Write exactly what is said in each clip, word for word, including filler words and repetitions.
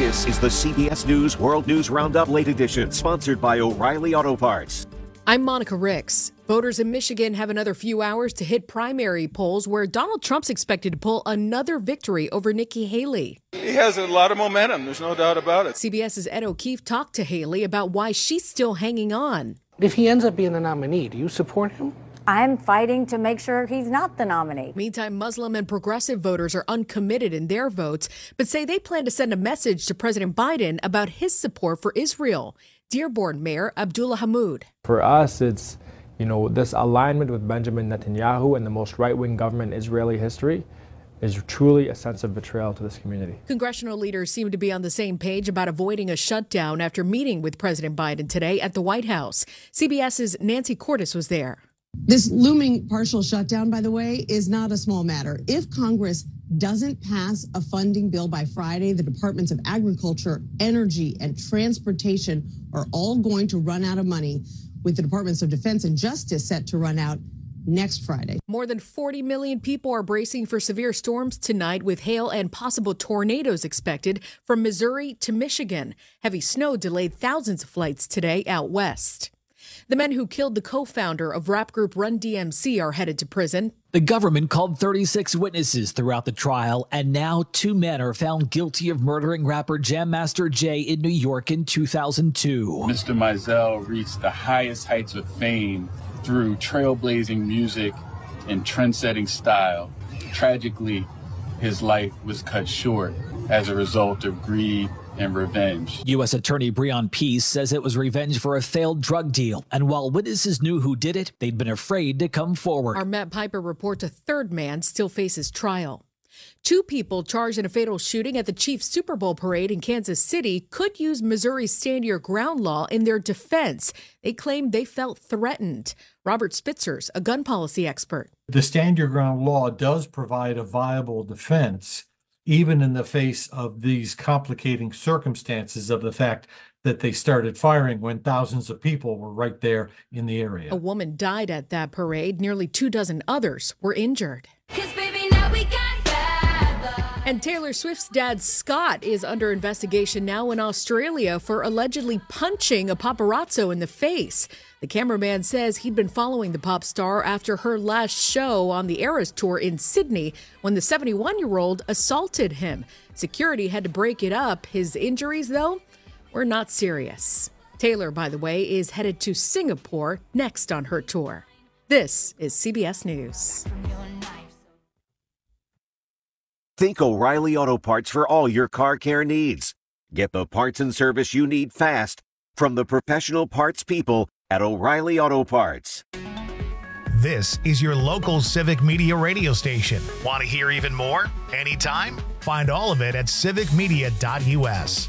This is the C B S News World News Roundup Late Edition, sponsored by O'Reilly Auto Parts. I'm Monica Ricks. Voters in Michigan have another few hours to hit primary polls where Donald Trump's expected to pull another victory over Nikki Haley. He has a lot of momentum. There's no doubt about it. CBS's Ed O'Keefe talked to Haley about why she's still hanging on. If he ends up being the nominee, do you support him? I'm fighting to make sure he's not the nominee. Meantime, Muslim and progressive voters are uncommitted in their votes, but say they plan to send a message to President Biden about his support for Israel. Dearborn Mayor Abdullah Hammoud. For us, it's, you know, this alignment with Benjamin Netanyahu and the most right-wing government in Israeli history is truly a sense of betrayal to this community. Congressional leaders seem to be on the same page about avoiding a shutdown after meeting with President Biden today at the White House. CBS's Nancy Cordes was there. This looming partial shutdown, by the way, is not a small matter. If Congress doesn't pass a funding bill by Friday, the Departments of Agriculture, Energy, and Transportation are all going to run out of money, with the Departments of Defense and Justice set to run out next Friday. More than forty million people are bracing for severe storms tonight, with hail and possible tornadoes expected from Missouri to Michigan. Heavy snow delayed thousands of flights today out west. The men who killed the co-founder of rap group Run D M C are headed to prison. The government called thirty-six witnesses throughout the trial, and now two men are found guilty of murdering rapper Jam Master Jay in New York in two thousand two. Mister Mizell reached the highest heights of fame through trailblazing music and trend-setting style. Tragically, his life was cut short as a result of greed and revenge. U S Attorney Breon Peace says it was revenge for a failed drug deal, and while witnesses knew who did it, they'd been afraid to come forward. Our Matt Piper reports a third man still faces trial. Two people charged in a fatal shooting at the Chiefs Super Bowl parade in Kansas City could use Missouri's Stand Your Ground law in their defense. They claimed they felt threatened. Robert Spitzer's a gun policy expert. The Stand Your Ground law does provide a viable defense, even in the face of these complicating circumstances of the fact that they started firing when thousands of people were right there in the area. A woman died at that parade. Nearly two dozen others were injured. 'Cause baby, now we got bad blood. And Taylor Swift's dad, Scott, is under investigation now in Australia for allegedly punching a paparazzo in the face. The cameraman says he'd been following the pop star after her last show on the Eras Tour in Sydney when the seventy-one-year-old assaulted him. Security had to break it up. His injuries, though, were not serious. Taylor, by the way, is headed to Singapore next on her tour. This is C B S News. Think O'Reilly Auto Parts for all your car care needs. Get the parts and service you need fast from the professional parts people at O'Reilly Auto Parts. This is your local Civic Media radio station. Want to hear even more? Anytime? Find all of it at civic media dot U S.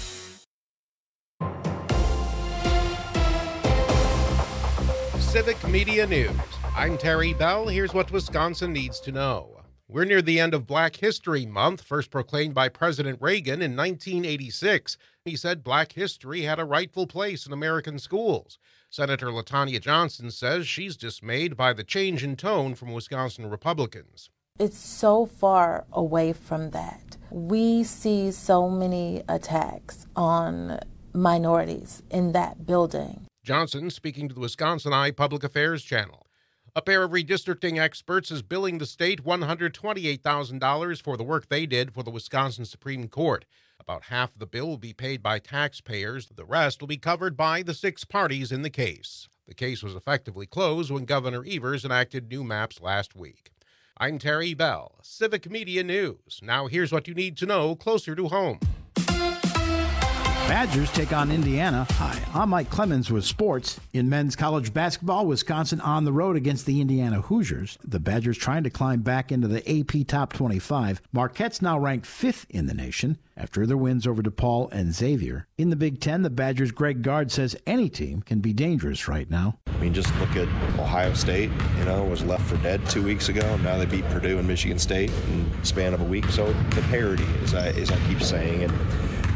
Civic Media News. I'm Terry Bell. Here's what Wisconsin needs to know. We're near the end of Black History Month, first proclaimed by President Reagan in nineteen eighty-six. He said Black history had a rightful place in American schools. Senator LaTanya Johnson says she's dismayed by the change in tone from Wisconsin Republicans. It's so far away from that. We see so many attacks on minorities in that building. Johnson speaking to the Wisconsin Eye Public Affairs Channel. A pair of redistricting experts is billing the state one hundred twenty-eight thousand dollars for the work they did for the Wisconsin Supreme Court. About half of the bill will be paid by taxpayers. The rest will be covered by the six parties in the case. The case was effectively closed when Governor Evers enacted new maps last week. I'm Terry Bell, Civic Media News. Now here's what you need to know closer to home. Badgers take on Indiana. Hi, I'm Mike Clemens with sports. In men's college basketball, Wisconsin on the road against the Indiana Hoosiers. The Badgers trying to climb back into the A P Top twenty-five. Marquette's now ranked fifth in the nation after their wins over DePaul and Xavier. In the Big Ten, the Badgers' Greg Gard says any team can be dangerous right now. I mean, just look at Ohio State, you know, was left for dead two weeks ago. Now they beat Purdue and Michigan State in the span of a week. So the parity, as I, as I keep saying, and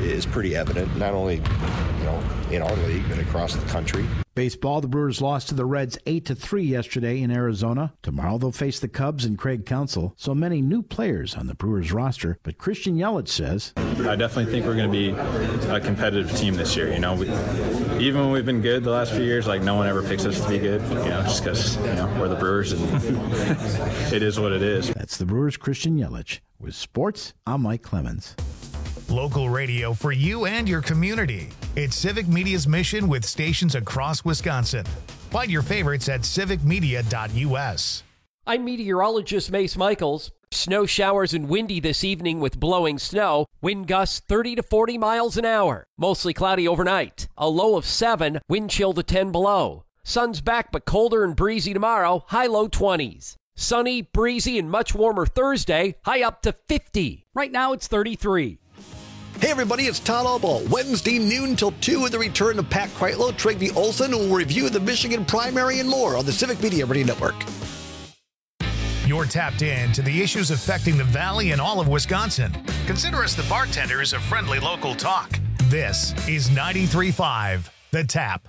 is pretty evident, not only, you know, in our league, but across the country. Baseball, the Brewers lost to the Reds eight to three yesterday in Arizona. Tomorrow they'll face the Cubs and Craig Counsell. So many new players on the Brewers roster, but Christian Yelich says, I definitely think we're going to be a competitive team this year. You know, we, even when we've been good the last few years, like no one ever picks us to be good, you know, just because, you know, we're the Brewers and it is what it is. That's the Brewers' Christian Yelich. With sports, I'm Mike Clemens. Local radio for you and your community. It's Civic Media's mission with stations across Wisconsin. Find your favorites at civic media dot u s. I'm meteorologist Mace Michaels. Snow showers and windy this evening with blowing snow. Wind gusts thirty to forty miles an hour. Mostly cloudy overnight. A low of seven, wind chill to ten below. Sun's back but colder and breezy tomorrow. High low twenties. Sunny, breezy, and much warmer Thursday. High up to fifty. Right now it's thirty-three. Hey everybody, it's Todd Albaugh. Wednesday noon till two with the return of Pat Kreitlow, Trigby Olson, who will review the Michigan primary and more on the Civic Media Radio Network. You're tapped in to the issues affecting the Valley and all of Wisconsin. Consider us the bartenders of friendly local talk. This is ninety-three point five, The Tap.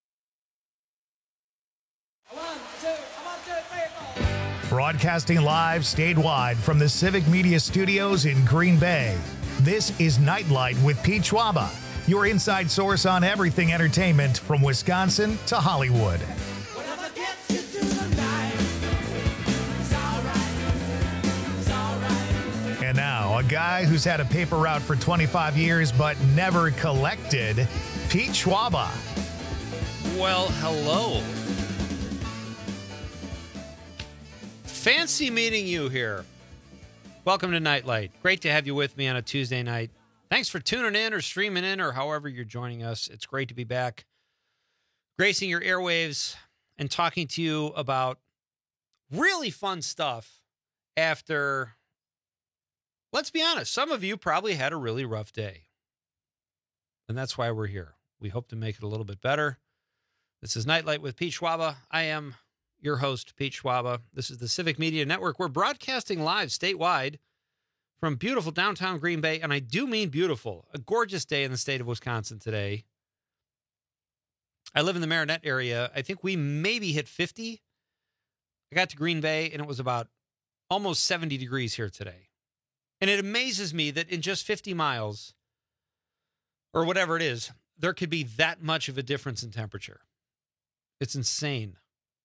Broadcasting live statewide from the Civic Media Studios in Green Bay. This is Nightlight with Pete Schwaba, your inside source on everything entertainment from Wisconsin to Hollywood. And now, a guy who's had a paper route for twenty-five years but never collected, Pete Schwaba. Well, hello. Fancy meeting you here. Welcome to Nightlight. Great to have you with me on a Tuesday night. Thanks for tuning in or streaming in or however you're joining us. It's great to be back, gracing your airwaves and talking to you about really fun stuff after, let's be honest, some of you probably had a really rough day. And that's why we're here. We hope to make it a little bit better. This is Nightlight with Pete Schwaba. I am your host, Pete Schwaba. This is the Civic Media Network. We're broadcasting live statewide from beautiful downtown Green Bay, and I do mean beautiful. A gorgeous day in the state of Wisconsin today. I live in the Marinette area. I think we maybe hit fifty. I got to Green Bay, and it was about almost seventy degrees here today. And it amazes me that in just fifty miles, or whatever it is, there could be that much of a difference in temperature. It's insane.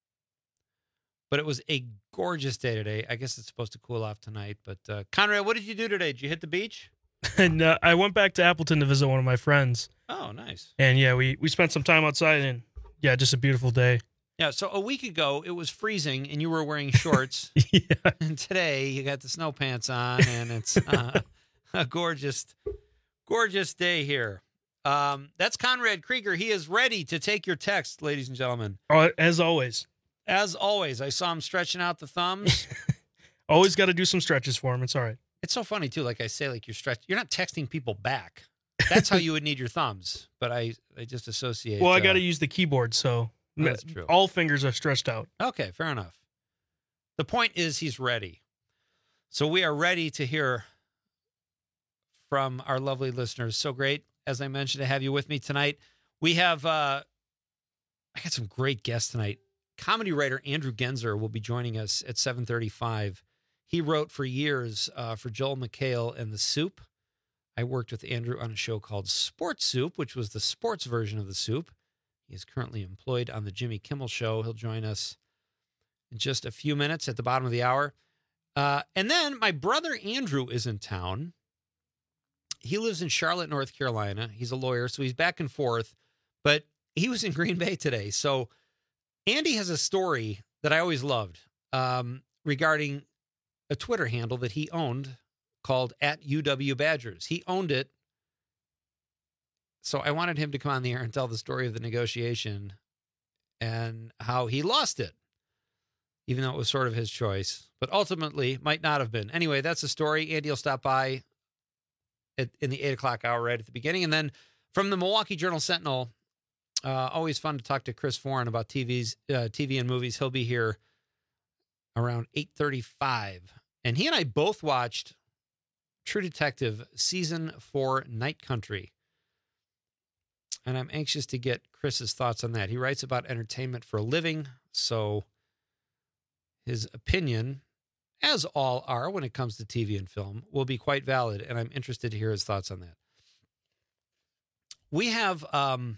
But it was a gorgeous day today. I guess it's supposed to cool off tonight. But uh, Conrad, what did you do today? Did you hit the beach? And uh, I went back to Appleton to visit one of my friends. Oh, nice. And yeah, we, we spent some time outside, and yeah, just a beautiful day. Yeah, so a week ago, it was freezing, and you were wearing shorts. Yeah. And today, you got the snow pants on, and it's uh, a gorgeous, gorgeous day here. Um, that's Conrad Krieger. He is ready to take your text, ladies and gentlemen. Oh, as always. As always, I saw him stretching out the thumbs. Always got to do some stretches for him. It's all right. It's so funny, too. Like I say, like you're stretch. You're not texting people back. That's how you would need your thumbs. But I, I just associate. Well, I uh, got to use the keyboard, so oh, that's true. All fingers are stretched out. Okay, fair enough. The point is he's ready. So we are ready to hear from our lovely listeners. So great, as I mentioned, to have you with me tonight. We have, uh, I got some great guests tonight. Comedy writer Andrew Genzer will be joining us at seven thirty-five. He wrote for years uh, for Joel McHale and The Soup. I worked with Andrew on a show called Sports Soup, which was the sports version of The Soup. He is currently employed on the Jimmy Kimmel Show. He'll join us in just a few minutes at the bottom of the hour. Uh, and then my brother Andrew is in town. He lives in Charlotte, North Carolina. He's a lawyer, so he's back and forth. But he was in Green Bay today, so Andy has a story that I always loved um, regarding a Twitter handle that he owned called at U W Badgers. He owned it. So I wanted him to come on the air and tell the story of the negotiation and how he lost it, even though it was sort of his choice, but ultimately might not have been. Anyway, that's the story. Andy will stop by at, in the eight o'clock hour right at the beginning. And then from the Milwaukee Journal-Sentinel, Uh, always fun to talk to Chris Foran about T V's, uh, T V and movies. He'll be here around eight thirty-five. And he and I both watched True Detective Season four Night Country. And I'm anxious to get Chris's thoughts on that. He writes about entertainment for a living, so his opinion, as all are when it comes to T V and film, will be quite valid, and I'm interested to hear his thoughts on that. We have, um,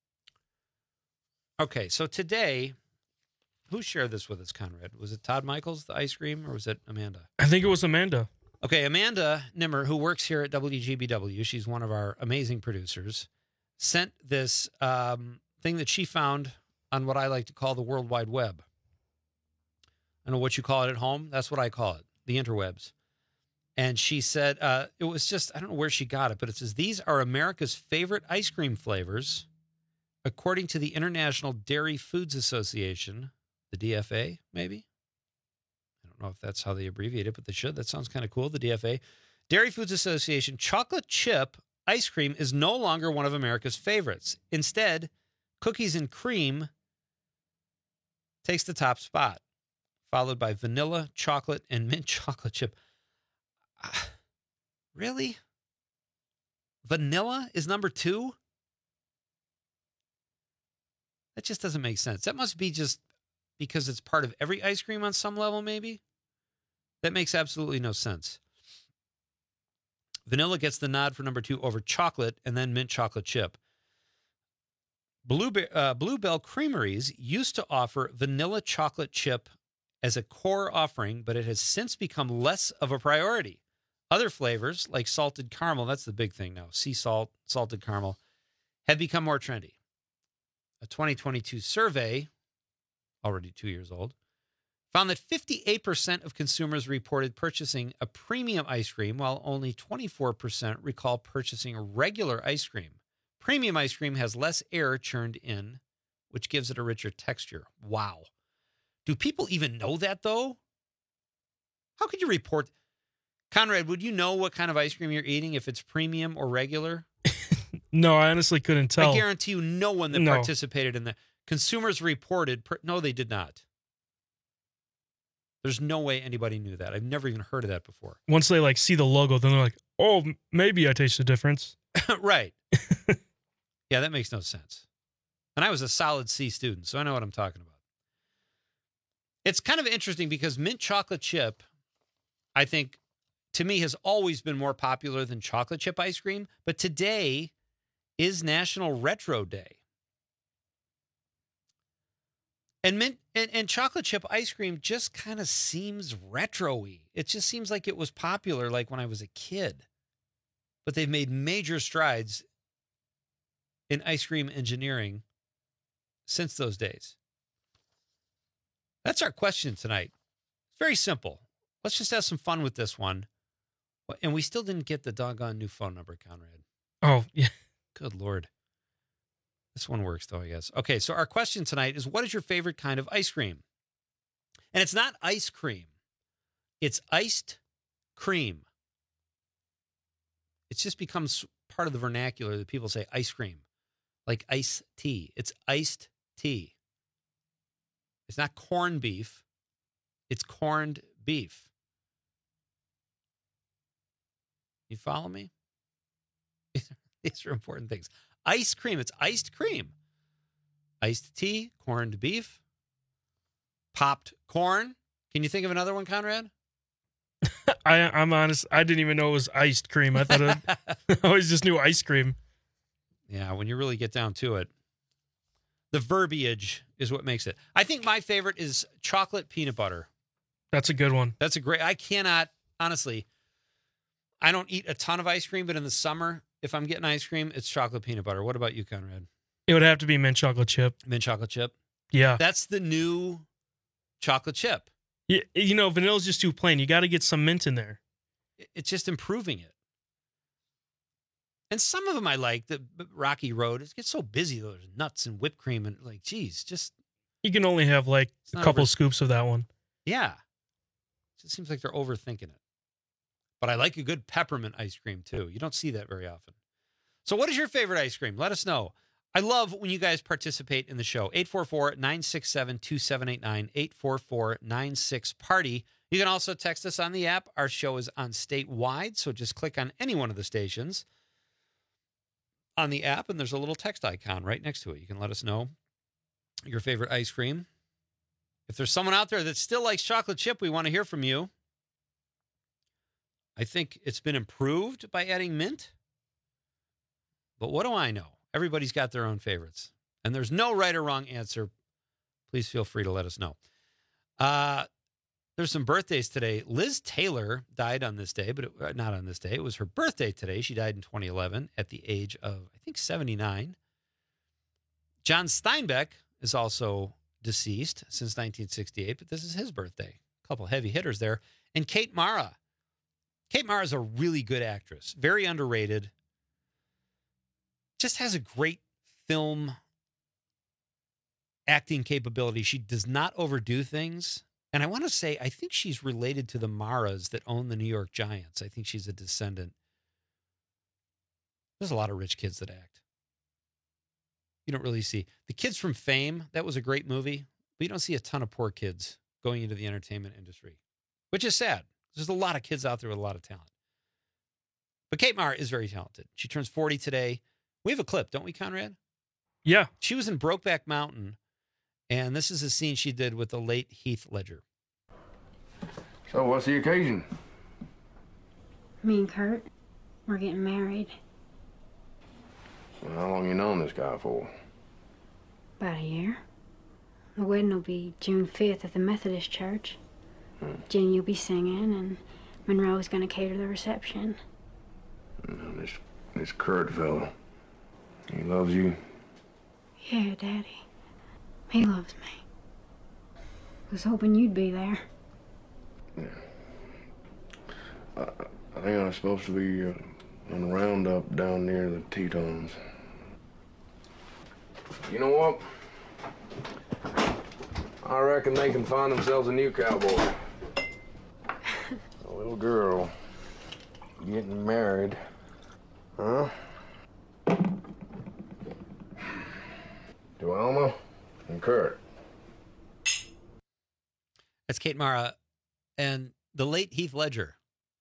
okay, so today, who shared this with us, Conrad? Was it Todd Michaels, the ice cream, or was it Amanda? I think it was Amanda. Okay, Amanda Nimmer, who works here at W G B W, she's one of our amazing producers, sent this um, thing that she found on what I like to call the World Wide Web. I don't know what you call it at home. That's what I call it, the interwebs. And she said, uh, it was just, I don't know where she got it, but it says, these are America's favorite ice cream flavors, according to the International Dairy Foods Association, the D F A, maybe? I don't know if that's how they abbreviate it, but they should. That sounds kind of cool, the D F A. Dairy Foods Association, chocolate chip ice cream is no longer one of America's favorites. Instead, cookies and cream takes the top spot, followed by vanilla, chocolate, and mint chocolate chip. Uh, really? Vanilla is number two? That just doesn't make sense. That must be just because it's part of every ice cream on some level, maybe? That makes absolutely no sense. Vanilla gets the nod for number two over chocolate and then mint chocolate chip. Blue, uh, Bluebell Creameries used to offer vanilla chocolate chip as a core offering, but it has since become less of a priority. Other flavors, like salted caramel, that's the big thing now, sea salt, salted caramel, have become more trendy. A twenty twenty-two survey, already two years old, found that fifty-eight percent of consumers reported purchasing a premium ice cream, while only twenty-four percent recall purchasing a regular ice cream. Premium ice cream has less air churned in, which gives it a richer texture. Wow. Do people even know that, though? How could you report? Conrad, would you know what kind of ice cream you're eating if it's premium or regular? No, I honestly couldn't tell. I guarantee you no one that No. participated in the consumers reported. Per, no, they did not. There's no way anybody knew that. I've never even heard of that before. Once they like see the logo, then they're like, "Oh, m- maybe I taste the difference." Right. Yeah, that makes no sense. And I was a solid C student, so I know what I'm talking about. It's kind of interesting because mint chocolate chip, I think, to me, has always been more popular than chocolate chip ice cream. But today is National Retro Day. And mint and, and chocolate chip ice cream just kind of seems retro-y. It just seems like it was popular like when I was a kid. But they've made major strides in ice cream engineering since those days. That's our question tonight. It's very simple. Let's just have some fun with this one. And we still didn't get the doggone new phone number, Conrad. Oh, yeah. Good Lord. This one works, though, I guess. Okay, so our question tonight is, what is your favorite kind of ice cream? And it's not ice cream. It's iced cream. It's just becomes part of the vernacular that people say ice cream, like iced tea. It's iced tea. It's not corned beef. It's corned beef. You follow me? These are important things. Ice cream. It's iced cream. Iced tea, corned beef, popped corn. Can you think of another one, Conrad? I, I'm honest. I didn't even know it was iced cream. I thought it, I always just knew ice cream. Yeah, when you really get down to it, the verbiage is what makes it. I think my favorite is chocolate peanut butter. That's a good one. That's a great, I cannot, honestly, I don't eat a ton of ice cream, but in the summer, if I'm getting ice cream, it's chocolate peanut butter. What about you, Conrad? It would have to be mint chocolate chip. Mint chocolate chip? Yeah. That's the new chocolate chip. Yeah, you know, vanilla's just too plain. You got to get some mint in there. It's just improving it. And some of them I like. The Rocky Road, it gets so busy, though. There's nuts and whipped cream and like, geez, just. You can only have like It's a not couple over- scoops of that one. Yeah. It just seems like they're overthinking it. But I like a good peppermint ice cream, too. You don't see that very often. So what is your favorite ice cream? Let us know. I love when you guys participate in the show. eight four four, nine six seven, two seven eight nine, eight four four, nine six, party You can also text us on the app. Our show is on statewide, so just click on any one of the stations on the app, and there's a little text icon right next to it. You can let us know your favorite ice cream. If there's someone out there that still likes chocolate chip, we want to hear from you. I think it's been improved by adding mint. But what do I know? Everybody's got their own favorites. And there's no right or wrong answer. Please feel free to let us know. Uh, there's some birthdays today. Liz Taylor died on this day, but it, uh, not on this day. It was her birthday today. She died in twenty eleven at the age of, I think, seventy-nine. John Steinbeck is also deceased since nineteen sixty-eight, but this is his birthday. A couple heavy hitters there. And Kate Mara. Kate Mara is a really good actress, very underrated. Just has a great film acting capability. She does not overdo things. And I want to say, I think she's related to the Maras that own the New York Giants. I think she's a descendant. There's a lot of rich kids that act. You don't really see. The Kids from Fame, that was a great movie, but you don't see a ton of poor kids going into the entertainment industry, which is sad. There's a lot of kids out there with a lot of talent. But Kate Mara is very talented. She turns forty today. We have a clip, don't we, Conrad? Yeah. She was in Brokeback Mountain, and this is a scene she did with the late Heath Ledger. So what's the occasion? Me and Kurt, we're getting married. So how long you known this guy for? About a year. The wedding will be June fifth at the Methodist Church. Hmm. Jenny will be singing, and Monroe's going to cater the reception. And this, this Kurt fellow, he loves you? Yeah, Daddy. He loves me. Was hoping you'd be there. Yeah. I, I think I was supposed to be uh, on the roundup down near the Tetons. You know what? I reckon they can find themselves a new cowboy. A little girl getting married. Huh? To Alma and Kurt. That's Kate Mara and the late Heath Ledger.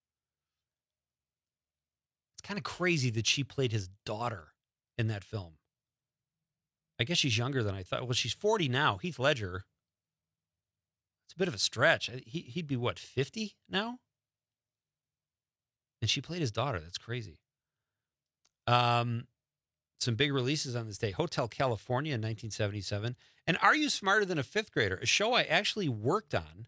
It's kind of crazy that she played his daughter in that film. I guess she's younger than I thought. Well, she's forty now. Heath Ledger. It's a bit of a stretch. He, he'd be, what, fifty now? And she played his daughter. That's crazy. Um, some big releases on this day. Hotel California in nineteen seventy-seven. And Are You Smarter Than a Fifth Grader? A show I actually worked on.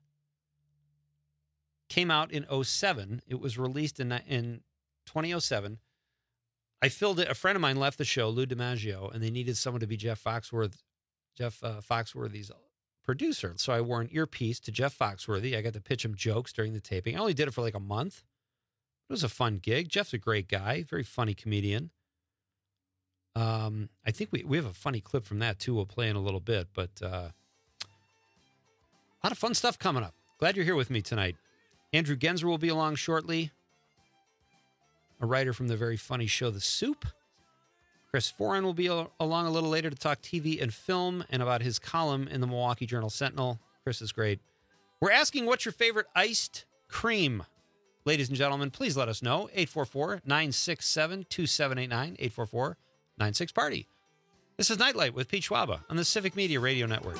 Came out in oh seven. It was released in, in twenty oh seven. I filled it. A friend of mine left the show, Lou DiMaggio, and they needed someone to be Jeff Foxworth, Jeff uh, Foxworthy's producer. So I wore an earpiece to Jeff Foxworthy. I got to pitch him jokes during the taping. I only did it for like a month. It was a fun gig. Jeff's a great guy, very funny comedian. Um, I think we, we have a funny clip from that too. We'll play in a little bit, but uh, a lot of fun stuff coming up. Glad you're here with me tonight. Andrew Genzer will be along shortly. A writer from the very funny show The Soup. Chris Foran will be al- along a little later to talk T V and film and about his column in the Milwaukee Journal Sentinel. Chris is great. We're asking, what's your favorite iced cream? Ladies and gentlemen, please let us know. eight four four, nine six seven, two seven eight nine. eight four four, nine six, party. This is Nightlight with Pete Schwaba on the Civic Media Radio Network.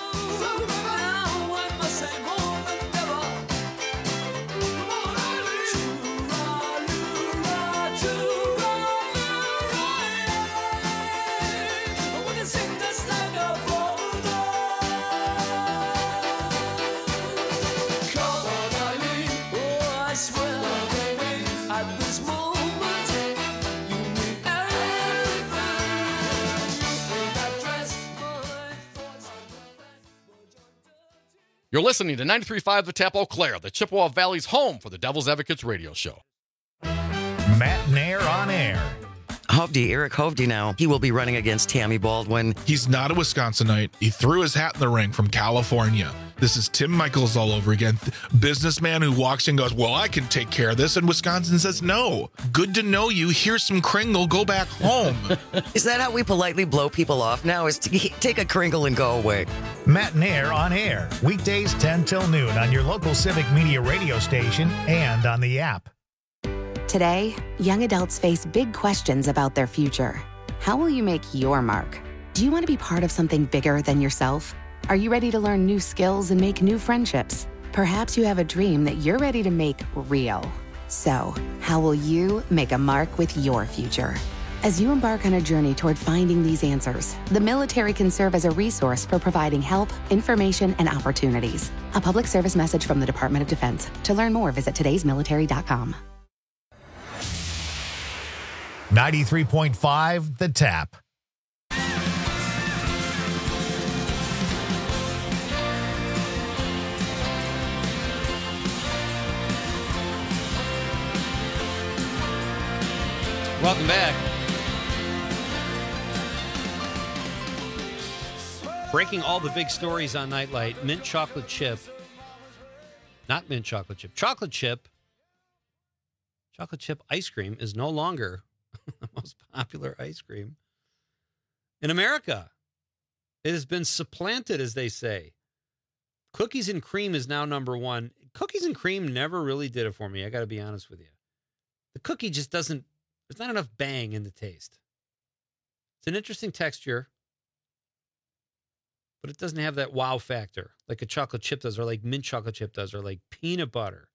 You're listening to ninety-three point five The Tap Eau Claire, the Chippewa Valley's home for the Devil's Advocates radio show. Matt Nair on air. Hovde, Eric Hovde now, he will be running against Tammy Baldwin. He's not a Wisconsinite. He threw his hat in the ring from California. This is Tim Michaels all over again. Businessman who walks in and goes, well, I can take care of this. And Wisconsin says, no. Good to know you. Here's some Kringle. Go back home. Is that how we politely blow people off now? Is to take a Kringle and go away? Matt and Air on air. Weekdays ten till noon on your local Civic Media radio station and on the app. Today, young adults face big questions about their future. How will you make your mark? Do you want to be part of something bigger than yourself? Are you ready to learn new skills and make new friendships? Perhaps you have a dream that you're ready to make real. So, how will you make a mark with your future? As you embark on a journey toward finding these answers, the military can serve as a resource for providing help, information, and opportunities. A public service message from the Department of Defense. To learn more, visit todays military dot com. ninety-three point five The Tap. Welcome back. Breaking all the big stories on Nightlight. Mint chocolate chip. Not mint chocolate chip. Chocolate chip. Chocolate chip ice cream is no longer the most popular ice cream in America. It has been supplanted, as they say. Cookies and cream is now number one. Cookies and cream never really did it for me. I got to be honest with you. The cookie just doesn't, there's not enough bang in the taste. It's an interesting texture, but it doesn't have that wow factor like a chocolate chip does, or like mint chocolate chip does, or like peanut butter.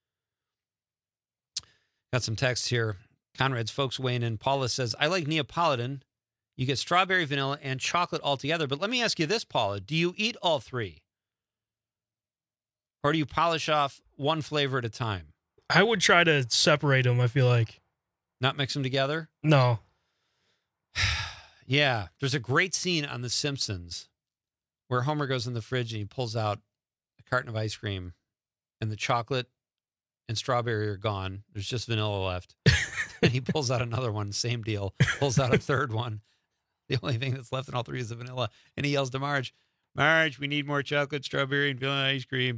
Got some text here. Conrad's folks weighing in. Paula says, I like Neapolitan. You get strawberry, vanilla, and chocolate all together. But let me ask you this, Paula. Do you eat all three? Or do you polish off one flavor at a time? I would try to separate them, I feel like. Not mix them together? No. Yeah. There's a great scene on The Simpsons where Homer goes in the fridge and he pulls out a carton of ice cream, and the chocolate and strawberry are gone. There's just vanilla left. And he pulls out another one, same deal. Pulls out a third one. The only thing that's left in all three is the vanilla. And he yells to Marge, Marge, we need more chocolate, strawberry, and vanilla ice cream.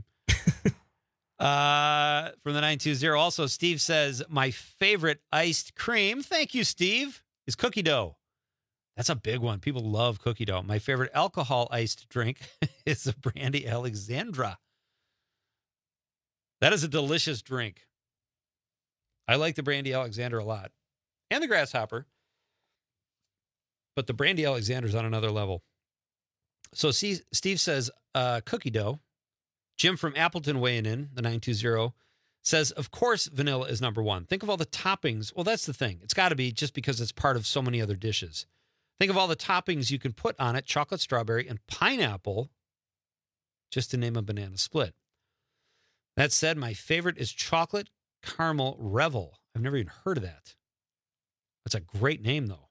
uh, from the nine two zero. Also, Steve says, my favorite iced cream, thank you, Steve, is cookie dough. That's a big one. People love cookie dough. My favorite alcohol iced drink is the Brandy Alexandra. That is a delicious drink. I like the Brandy Alexander a lot. And the Grasshopper. But the Brandy Alexander's on another level. So see, Steve says, uh, cookie dough. Jim from Appleton weighing in, the nine two zero, says, of course, vanilla is number one. Think of all the toppings. Well, that's the thing. It's got to be just because it's part of so many other dishes. Think of all the toppings you can put on it. Chocolate, strawberry, and pineapple, just to name a banana split. That said, my favorite is chocolate caramel Revel. I've never even heard of that. That's a great name, though.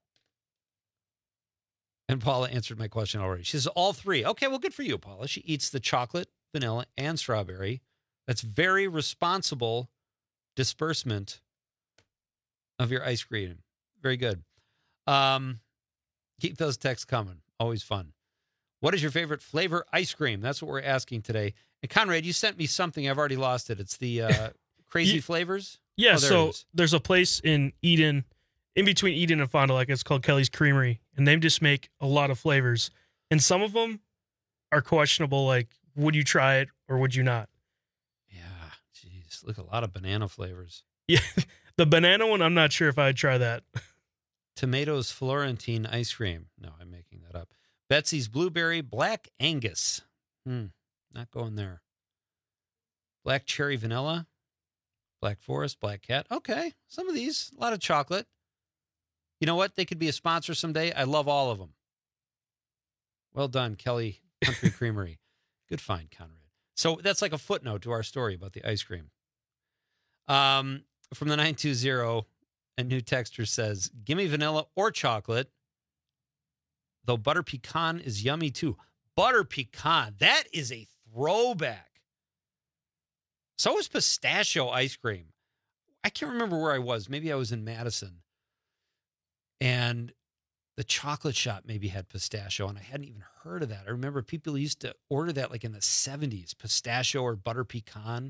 And Paula answered my question already. She says all three. Okay, well, good for you, Paula. She eats the chocolate, vanilla, and strawberry. That's very responsible disbursement of your ice cream. Very good. Um, keep those texts coming. Always fun. What is your favorite flavor ice cream? That's what we're asking today. And Conrad, you sent me something. I've already lost it. It's the uh, crazy yeah, flavors. Yeah, oh, there so there's a place in Eden, in between Eden and Fond du Lac. It's called Kelly's Creamery, and they just make a lot of flavors. And some of them are questionable, like, would you try it or would you not? Yeah, jeez. Look, a lot of banana flavors. Yeah, the banana one, I'm not sure if I'd try that. Tomatoes Florentine ice cream. No, I'm making that up. Betsy's Blueberry Black Angus. Hmm, not going there. Black Cherry Vanilla. Black Forest, Black Cat. Okay, some of these. A lot of chocolate. You know what? They could be a sponsor someday. I love all of them. Well done, Kelly Country Creamery. Good find, Conrad. So that's like a footnote to our story about the ice cream. Um, from the nine two zero, a new texter says, give me vanilla or chocolate, though butter pecan is yummy too. Butter pecan, that is a throwback. So is pistachio ice cream. I can't remember where I was. Maybe I was in Madison. And And the chocolate shop maybe had pistachio, and I hadn't even heard of that. I remember people used to order that like in the seventies, pistachio or butter pecan.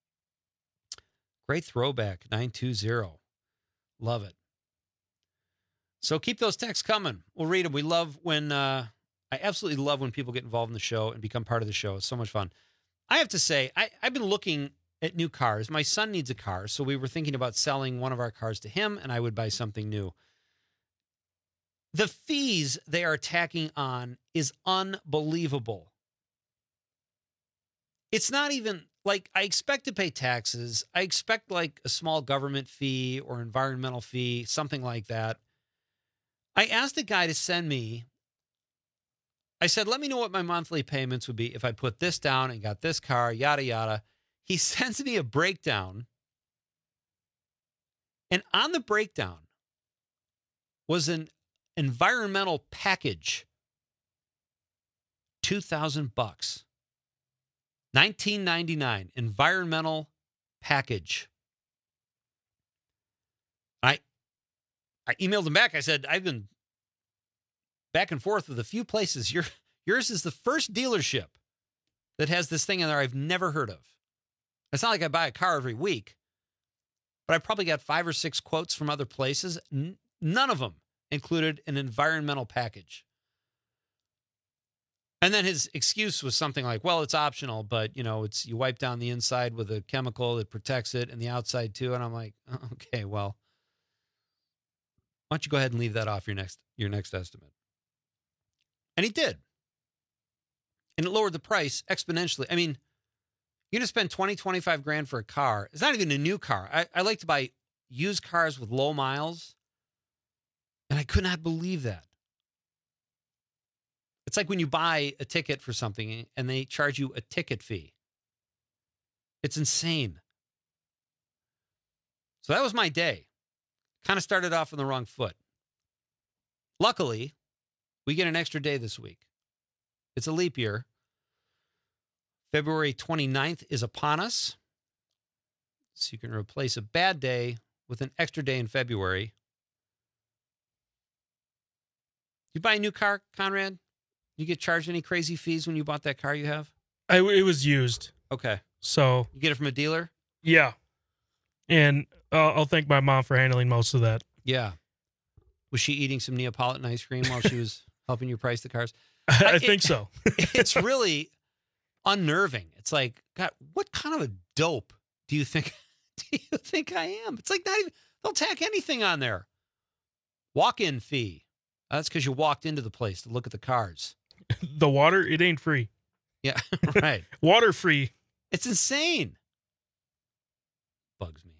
Great throwback, nine two zero. Love it. So keep those texts coming. We'll read them. We love when, uh, I absolutely love when people get involved in the show and become part of the show. It's so much fun. I have to say, I, I've been looking at new cars. My son needs a car, so we were thinking about selling one of our cars to him, and I would buy something new. The fees they are tacking on is unbelievable. It's not even like I expect to pay taxes. I expect like a small government fee or environmental fee, something like that. I asked the guy to send me, I said, let me know what my monthly payments would be if I put this down and got this car, yada, yada. He sends me a breakdown. And on the breakdown was an environmental package, two thousand bucks, nineteen ninety-nine environmental package. I I emailed him back. I said, I've been back and forth with a few places. Your yours is the first dealership that has this thing in there I've never heard of. It's not like I buy a car every week, but I probably got five or six quotes from other places. N- none of them included an environmental package. And then his excuse was something like, well, it's optional, but you know, it's you wipe down the inside with a chemical that protects it and the outside too. And I'm like, oh, okay, well, why don't you go ahead and leave that off your next your next estimate? And he did. And it lowered the price exponentially. I mean, you're going to spend twenty, twenty-five grand for a car. It's not even a new car. I, I like to buy used cars with low miles. And I could not believe that. It's like when you buy a ticket for something and they charge you a ticket fee. It's insane. So that was my day. Kind of started off on the wrong foot. Luckily, we get an extra day this week. It's a leap year. February twenty-ninth is upon us. So you can replace a bad day with an extra day in February. You buy a new car, Conrad? You get charged any crazy fees when you bought that car you have? I, it was used. Okay. So you get it from a dealer? Yeah. And uh, I'll thank my mom for handling most of that. Yeah. Was she eating some Neapolitan ice cream while she was helping you price the cars? I, I it, think so. It's really unnerving. It's like, God, what kind of a dope do you think do you think I am? It's like not even, they'll tack anything on there. Walk-in fee. That's because you walked into the place to look at the cars. The water, it ain't free. Yeah, right. Water free. It's insane. Bugs me.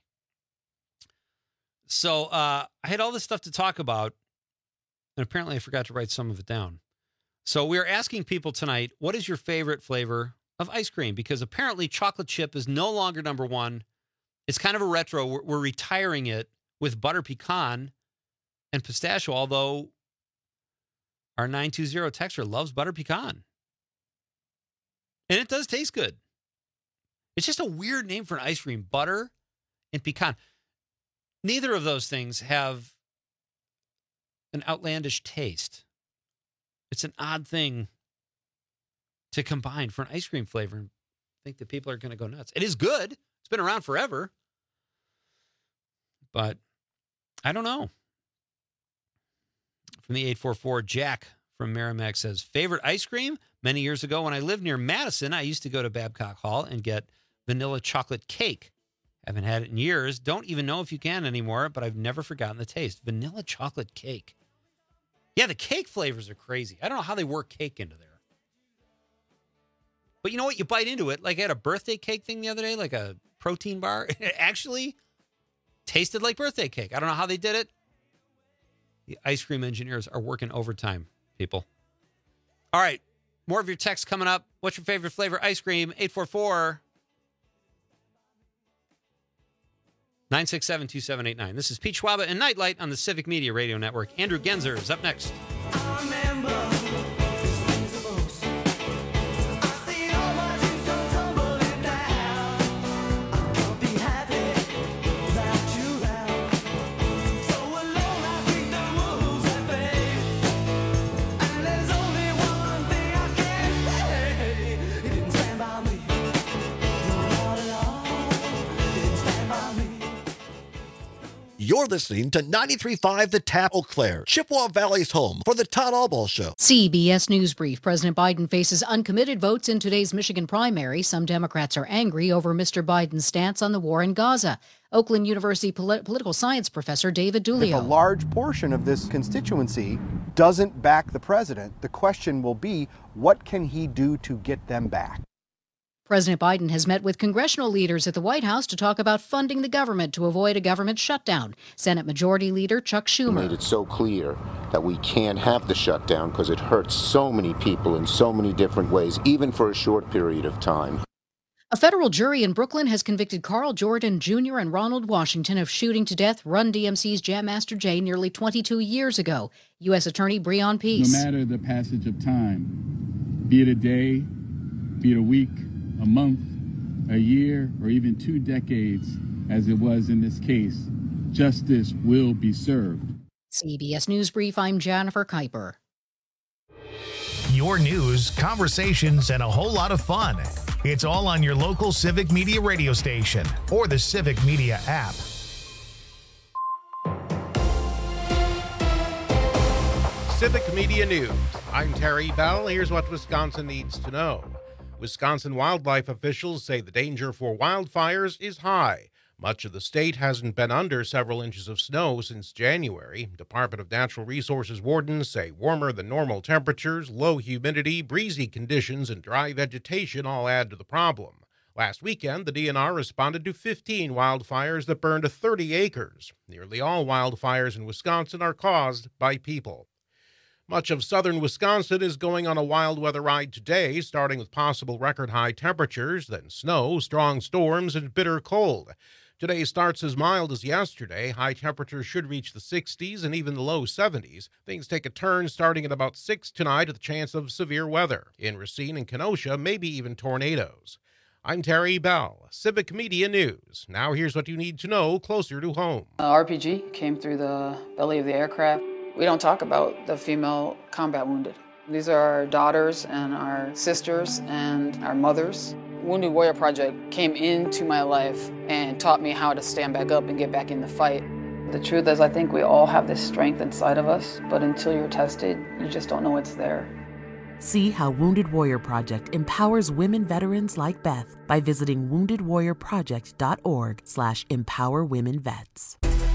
So uh, I had all this stuff to talk about, and apparently I forgot to write some of it down. So we are asking people tonight, what is your favorite flavor of ice cream? Because apparently chocolate chip is no longer number one. It's kind of a retro. We're, we're retiring it with butter pecan and pistachio, although our nine two zero texter loves butter pecan. And it does taste good. It's just a weird name for an ice cream, butter and pecan. Neither of those things have an outlandish taste. It's an odd thing to combine for an ice cream flavor and think that people are going to go nuts. It is good. It's been around forever. But I don't know. From the eight four four, Jack from Merrimack says, favorite ice cream? Many years ago when I lived near Madison, I used to go to Babcock Hall and get vanilla chocolate cake. Haven't had it in years. Don't even know if you can anymore, but I've never forgotten the taste. Vanilla chocolate cake. Yeah, the cake flavors are crazy. I don't know how they work cake into there. But you know what? You bite into it. Like I had a birthday cake thing the other day, like a protein bar. It actually tasted like birthday cake. I don't know how they did it. The ice cream engineers are working overtime, people. All right. More of your texts coming up. What's your favorite flavor ice cream? eight four four, nine six seven, two seven eight nine. This is Pete Schwaba and Nightlight on the Civic Media Radio Network. Andrew Genzer is up next. You're listening to ninety-three point five The Tap, Eau Claire, Chippewa Valley's home for the Todd Albaugh Show. C B S News Brief. President Biden faces uncommitted votes in today's Michigan primary. Some Democrats are angry over Mister Biden's stance on the war in Gaza. Oakland University polit- political science professor David If a Dulio. large portion of this constituency doesn't back the president, the question will be, what can he do to get them back? President Biden has met with congressional leaders at the White House to talk about funding the government to avoid a government shutdown. Senate Majority Leader Chuck He Schumer. made it so clear that we can't have the shutdown because it hurts so many people in so many different ways, even for a short period of time. A federal jury in Brooklyn has convicted Carl Jordan Junior and Ronald Washington of shooting to death Run D M C's Jam Master Jay nearly twenty-two years ago. U S Attorney Breon Peace. No matter the passage of time, be it a day, be it a week, a month, a year, or even two decades, as it was in this case, justice will be served. C B S News Brief, I'm Jennifer Kuiper. Your news, conversations, and a whole lot of fun. It's all on your local Civic Media radio station or the Civic Media app. Civic Media News. I'm Terry Bell. Here's what Wisconsin needs to know. Wisconsin wildlife officials say the danger for wildfires is high. Much of the state hasn't been under several inches of snow since January. Department of Natural Resources wardens say warmer than normal temperatures, low humidity, breezy conditions, and dry vegetation all add to the problem. Last weekend, the D N R responded to fifteen wildfires that burned thirty acres. Nearly all wildfires in Wisconsin are caused by people. Much of southern Wisconsin is going on a wild weather ride today, starting with possible record-high temperatures, then snow, strong storms, and bitter cold. Today starts as mild as yesterday. High temperatures should reach the sixties and even the low seventies. Things take a turn starting at about six tonight with a chance of severe weather. In Racine and Kenosha, maybe even tornadoes. I'm Terry Bell, Civic Media News. Now here's what you need to know closer to home. Uh, R P G came through the belly of the aircraft. We don't talk about the female combat wounded. These are our daughters and our sisters and our mothers. Wounded Warrior Project came into my life and taught me how to stand back up and get back in the fight. The truth is, I think we all have this strength inside of us, but until you're tested, you just don't know it's there. See how Wounded Warrior Project empowers women veterans like Beth by visiting wounded warrior project dot org slash empower women vets.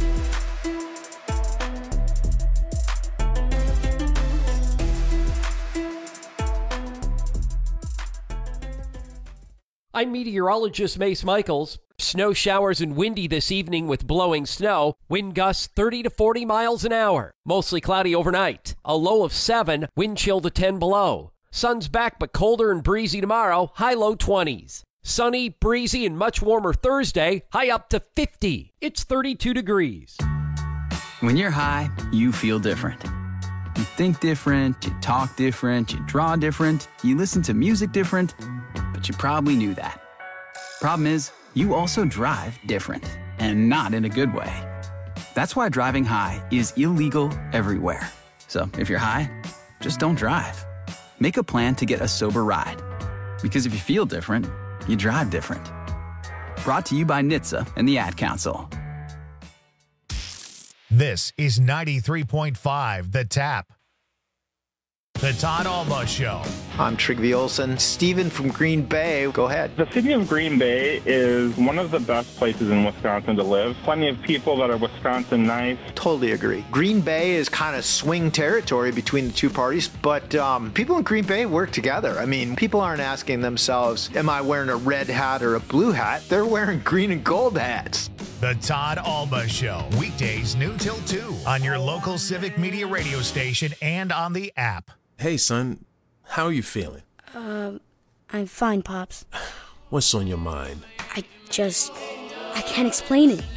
I'm meteorologist Mace Michaels. Snow showers and windy this evening with blowing snow. Wind gusts thirty to forty miles an hour. Mostly cloudy overnight. A low of seven, wind chill to ten below. Sun's back but colder and breezy tomorrow. High low twenties. Sunny, breezy, and much warmer Thursday. High up to fifty. It's thirty-two degrees. When you're high, you feel different. You think different, you talk different, you draw different, you listen to music different, but you probably knew that. Problem is, you also drive different, and not in a good way. That's why driving high is illegal everywhere. So if you're high, just don't drive. Make a plan to get a sober ride. Because if you feel different, you drive different. Brought to you by N H T S A and the Ad Council. This is ninety-three point five The Tap. The Todd Albaugh Show. I'm Trygve Olsen. Steven from Green Bay, go ahead. The city of Green Bay is one of the best places in Wisconsin to live. Plenty of people that are Wisconsin nice. Totally agree. Green Bay is kind of swing territory between the two parties, but um, people in Green Bay work together. I mean, people aren't asking themselves, am I wearing a red hat or a blue hat? They're wearing green and gold hats. The Todd Albaugh Show, weekdays noon till two on your local Civic Media radio station and on the app. Hey, son, how are you feeling? Um, I'm fine, Pops. What's on your mind? I just, I can't explain it.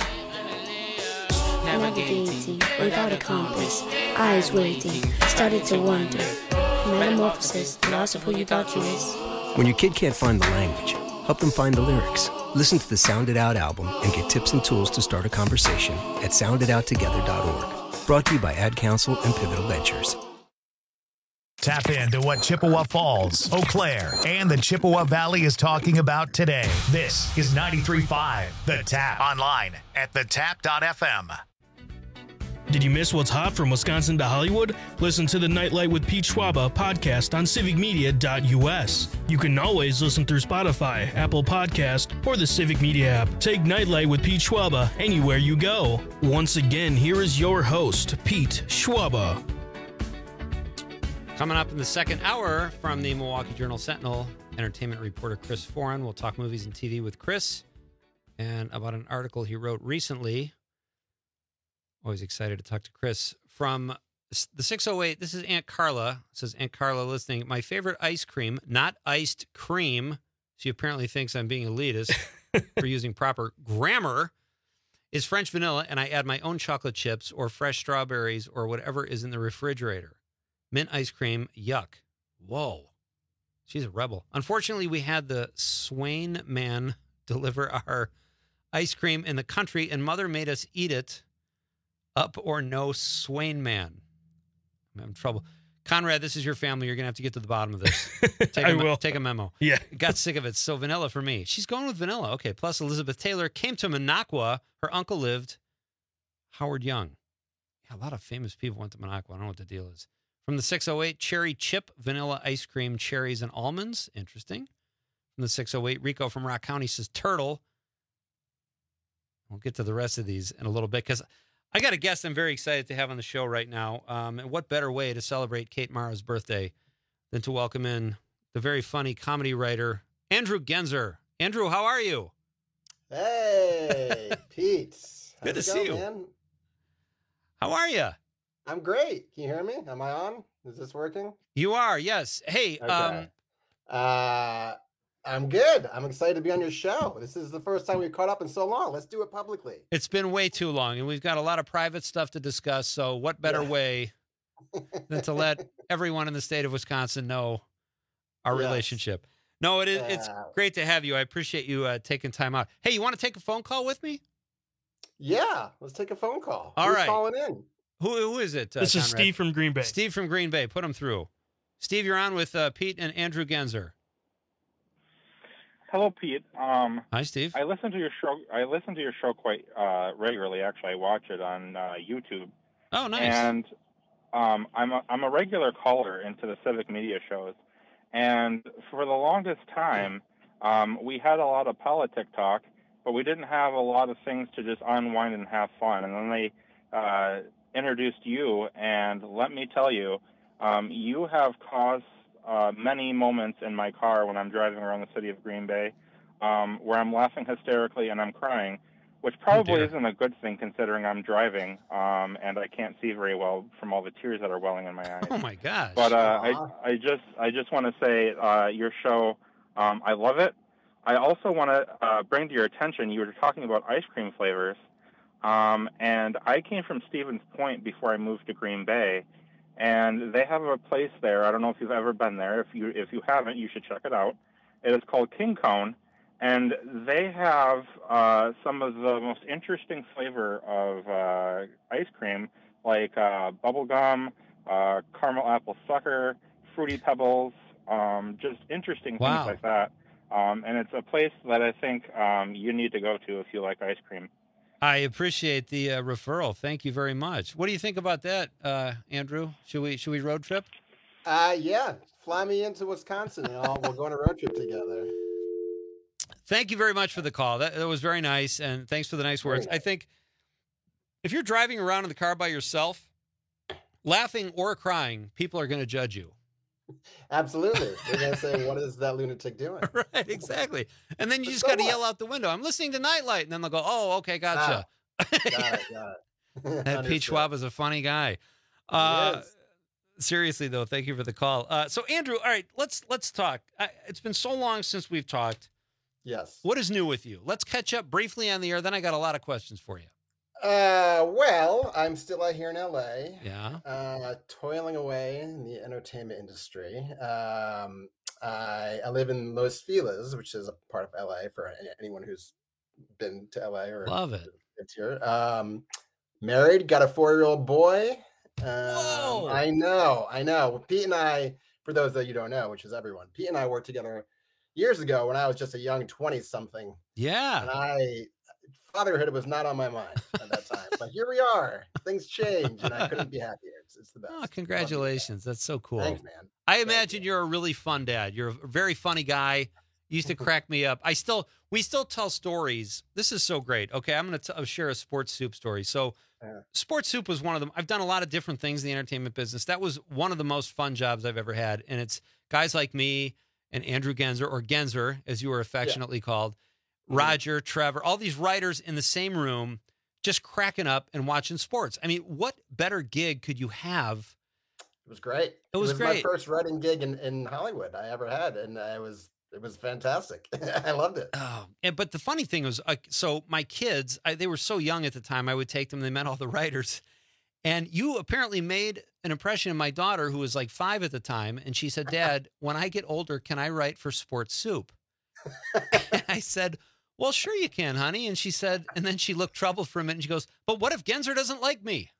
Navigating without a compass, eyes waiting, started to wonder. Metamorphosis, the loss of who you thought you was. When your kid can't find the language, help them find the lyrics. Listen to the Sound It Out album and get tips and tools to start a conversation at sound it out together dot org. Brought to you by Ad Council and Pivotal Ventures. Tap into what Chippewa Falls, Eau Claire, and the Chippewa Valley is talking about today. This is ninety-three point five The Tap. Online at the tap dot f m. Did you miss what's hot from Wisconsin to Hollywood? Listen to the Nightlight with Pete Schwaba podcast on civic media dot U S. You can always listen through Spotify, Apple Podcast, or the Civic Media app. Take Nightlight with Pete Schwaba anywhere you go. Once again, here is your host, Pete Schwaba. Coming up in the second hour from the Milwaukee Journal Sentinel, entertainment reporter Chris Foran. We'll talk movies and T V with Chris and about an article he wrote recently. Always excited to talk to Chris. From the six oh eight, this is Aunt Carla. It says, Aunt Carla listening. My favorite ice cream, not iced cream. She apparently thinks I'm being elitist for using proper grammar, is French vanilla, and I add my own chocolate chips or fresh strawberries or whatever is in the refrigerator. Mint ice cream, yuck. Whoa. She's a rebel. Unfortunately, we had the Swain man deliver our ice cream in the country, and Mother made us eat it. Up or no, Swain man. I'm having trouble. Conrad, this is your family. You're going to have to get to the bottom of this. Take I a, will. Take a memo. Yeah. Got sick of it. So vanilla for me. She's going with vanilla. Okay. Plus, Elizabeth Taylor came to Minocqua. Her uncle lived. Howard Young. Yeah, a lot of famous people went to Minocqua. I don't know what the deal is. From the six oh eight, cherry chip, vanilla ice cream, cherries, and almonds. Interesting. From the six oh eight, Rico from Rock County says turtle. We'll get to the rest of these in a little bit because I got a guest I'm very excited to have on the show right now. Um, and what better way to celebrate Kate Mara's birthday than to welcome in the very funny comedy writer, Andrew Genzer. Andrew, how are you? Hey, Pete. Good to How's it see going, you. Man? How are you? I'm great. Can you hear me? Am I on? Is this working? You are, yes. Hey, Okay. um, Uh, I'm good. I'm excited to be on your show. This is the first time we've caught up in so long. Let's do it publicly. it's been way too long, and we've got a lot of private stuff to discuss. So what better Yeah. way than to let everyone in the state of Wisconsin know our Yes. relationship? No, it is. It's Yeah. great to have you. I appreciate you uh, taking time out. Hey, you want to take a phone call with me? Yeah, let's take a phone call. All Who's right. calling in? Who Who is it? Uh, This is Conrad? Steve from Green Bay. Steve from Green Bay. Put him through. Steve, you're on with uh, Pete and Andrew Genzer. Hello, Pete. Um, Hi, Steve. I listen to your show. I listen to your show quite uh, regularly. Actually, I watch it on uh, YouTube. Oh, nice. And um, I'm a, I'm a regular caller into the civic media shows. And for the longest time, um, we had a lot of politic talk, but we didn't have a lot of things to just unwind and have fun. And then they uh, introduced you, and let me tell you, um, you have caused uh, many moments in my car when I'm driving around the city of Green Bay um, where I'm laughing hysterically and I'm crying, which probably dear. isn't a good thing considering I'm driving um, and I can't see very well from all the tears that are welling in my eyes. Oh my gosh. But uh, Aw. I, I just, I just want to say, uh, your show, um, I love it. I also want to uh, bring to your attention, you were talking about ice cream flavors, um, and I came from Stevens Point before I moved to Green Bay, and they have a place there. I don't know if you've ever been there. If you, if you haven't, you should check it out. It is called King Cone, and they have uh, some of the most interesting flavor of uh, ice cream, like uh, bubble gum, uh, caramel apple sucker, fruity pebbles, um, just interesting Wow. things like that. Um, and it's a place that I think um, you need to go to if you like ice cream. I appreciate the uh, referral. Thank you very much. What do you think about that, uh, Andrew? Should we should we road trip? Uh, yeah. Fly me into Wisconsin and I'll, we'll go on a road trip together. Thank you very much for the call. That, that was very nice, and thanks for the nice words. Very I think if you're driving around in the car by yourself, laughing or crying, people are going to judge you. Absolutely. They're going to say, what is that lunatic doing? Right, exactly. And then you But just so got to what? yell out the window, I'm listening to Nightlight. And then they'll go, oh, okay, gotcha. Got it, got it. That Pete Understood. Schwab is a funny guy. Uh, is. seriously, though, thank you for the call. Uh, so, Andrew, all right, let's let's talk. I, it's been so long since we've talked. Yes. What is new with you? Let's catch up briefly on the air. Then I got a lot of questions for you. Uh, well, I'm still out here in L A. Yeah. Uh, toiling away in the entertainment industry. Um, I, I live in Los Feliz, which is a part of L A for any- anyone who's been to L A or Love it. it's here. Um, married, got a four-year-old boy. Um, Whoa. I know, I know. Pete and I, for those that you don't know, which is everyone, Pete and I worked together years ago when I was just a young twenty-something. Yeah. And I, fatherhood was not on my mind at that time. But here we are. Things change, and I couldn't be happier. It's, it's the best. Oh, congratulations. That's so cool. Thanks, man. I imagine you're a really fun dad. You're a very funny guy. You used to crack me up. I still, we still tell stories. This is so great. Okay, I'm going to share a Sports Soup story. So, Yeah. Sports Soup was one of them. I've done a lot of different things in the entertainment business. That was one of the most fun jobs I've ever had. And it's guys like me and Andrew Genzer, or Genzer, as you were affectionately called, Roger, Trevor, all these writers in the same room, just cracking up and watching sports. I mean, what better gig could you have? It was great. It was, it was great. my first writing gig in, in Hollywood I ever had, and I was it was fantastic. I loved it. Oh, and, but the funny thing was, uh, so my kids, I, they were so young at the time. I would take them. They met all the writers, and you apparently made an impression on my daughter, who was like five at the time, and she said, "Dad, when I get older, can I write for Sports Soup?" And I said, "Well, sure you can, honey." And she said, and then she looked troubled for a minute, and she goes, "But what if Genzer doesn't like me?"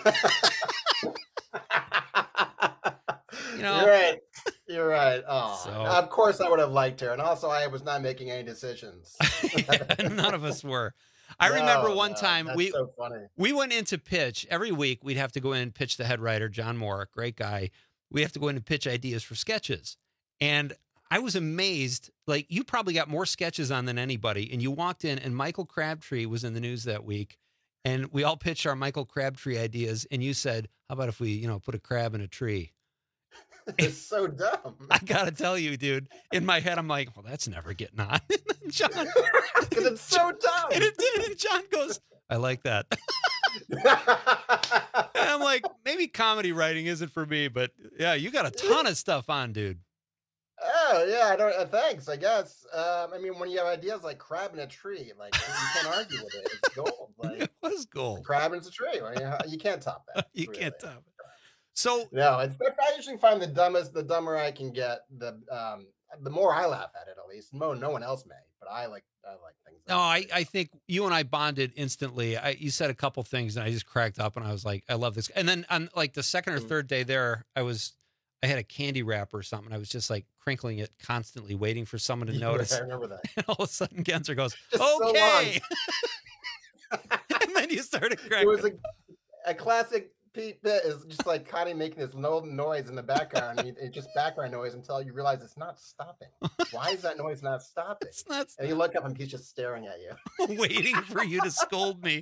You know, You're right. You're right. Oh, So- of course I would have liked her, and also I was not making any decisions. none of us were. I No, remember one no, time that's we so funny. we went into pitch every week. We'd have to go in and pitch the head writer, John Moore, great guy. We have to go in and pitch ideas for sketches, and I was amazed. Like, you probably got more sketches on than anybody, and you walked in, and Michael Crabtree was in the news that week, and we all pitched our Michael Crabtree ideas, and you said, "How about if we, you know, put a crab in a tree?" It's so dumb. I gotta tell you, dude. In my head, I'm like, "Well, that's never getting on." John, Because it's so dumb. and it did. And John goes, "I like that." And I'm like, maybe comedy writing isn't for me, but yeah, you got a ton of stuff on, dude. Oh yeah, I don't. Uh, thanks, I guess. Um, I mean, when you have ideas like crab in a tree, like you can't argue with it. It's gold. Like It was gold. crab in a tree. I mean, you can't top that. You really. can't top it. So No, it's. I usually find the dumbest, the dumber I can get, the um, the more I laugh at it. At least, no, no one else may, but I like, I like things. no, I, I think you and I bonded instantly. I, you said a couple things, and I just cracked up, and I was like, I love this. And then on like the second or Mm. third day there, I was, I had a candy wrapper or something. I was just like crinkling it constantly, waiting for someone to Yeah, notice. I remember that. And all of a sudden, Genzer goes, Just so long. "Okay," and then you started It cracking. was a, a classic Pete bit is just like Connie making this low noise in the background. and It's just background noise until you realize it's not stopping. Why is that noise not stopping? It's not And you look up and he's just staring at you. waiting for you to scold me.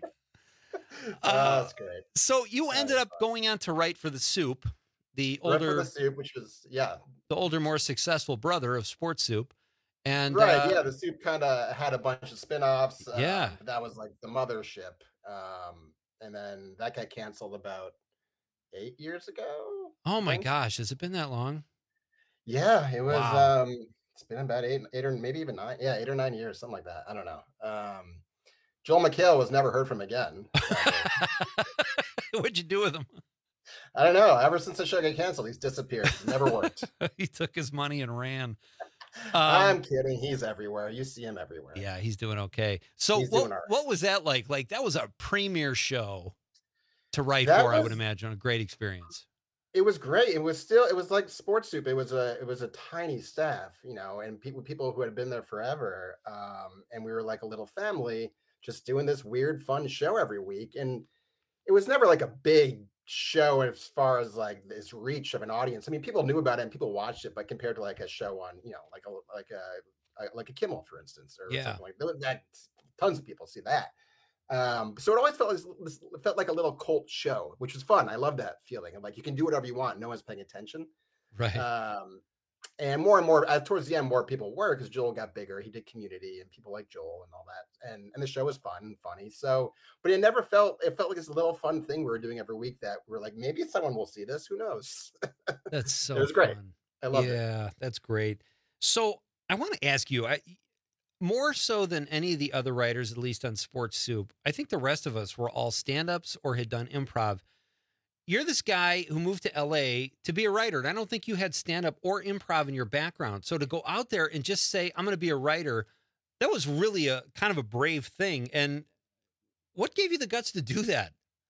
Oh, Uh, that's great. So you ended up going on to write for the Soup, the Right for older, the Soup, which was yeah, the older, more successful brother of Sports Soup, and right. uh, yeah, the Soup kind of had a bunch of spin-offs. Uh, Yeah. that was like the mothership, um, and then that got canceled about eight years ago. oh I my think. gosh, has it been that long? Yeah, it was. Wow. Um, it's been about eight, eight or maybe even nine. Yeah, eight or nine years, something like that. I don't know. Um, Joel McHale was never heard from again. sadly. What'd you do with him? I don't know. Ever since the show got canceled, he's disappeared. It's never worked. He took his money and ran. I'm Um, kidding. He's everywhere. You see him everywhere. yeah, he's doing okay. So He's what, doing all right. what was that like? Like that was a premiere show to write That for, I would was- imagine. A great experience. It was great. It was still. It was like Sports Soup. It was a. It was a tiny staff, you know, and people people who had been there forever. Um, and we were like a little family, just doing this weird, fun show every week. And it was never like a big show as far as like this reach of an audience. I mean, people knew about it and people watched it, but compared to like a show on, you know, like a like a, a like a Kimmel, for instance, or Yeah. something like that, that, tons of people see that. Um, so it always felt like, this- it felt like a little cult show, which was fun. I love that feeling. And like you can do whatever you want, no one's paying attention. Right. Um, and more and more uh, towards the end, more people were because Joel got bigger. He did Community, and people like Joel and all that. And and the show was fun and funny. So, but it never felt. It felt like this little fun thing we were doing every week that we're like, maybe someone will see this. Who knows? That's so it was great. fun. I loved it. Yeah, that's great. So I want to ask you, I, more so than any of the other writers, at least on Sports Soup, I think the rest of us were all stand-ups or had done improv. You're this guy who moved to L A to be a writer, and I don't think you had stand-up or improv in your background. So to go out there and just say, I'm going to be a writer, that was really a kind of a brave thing. And what gave you the guts to do that?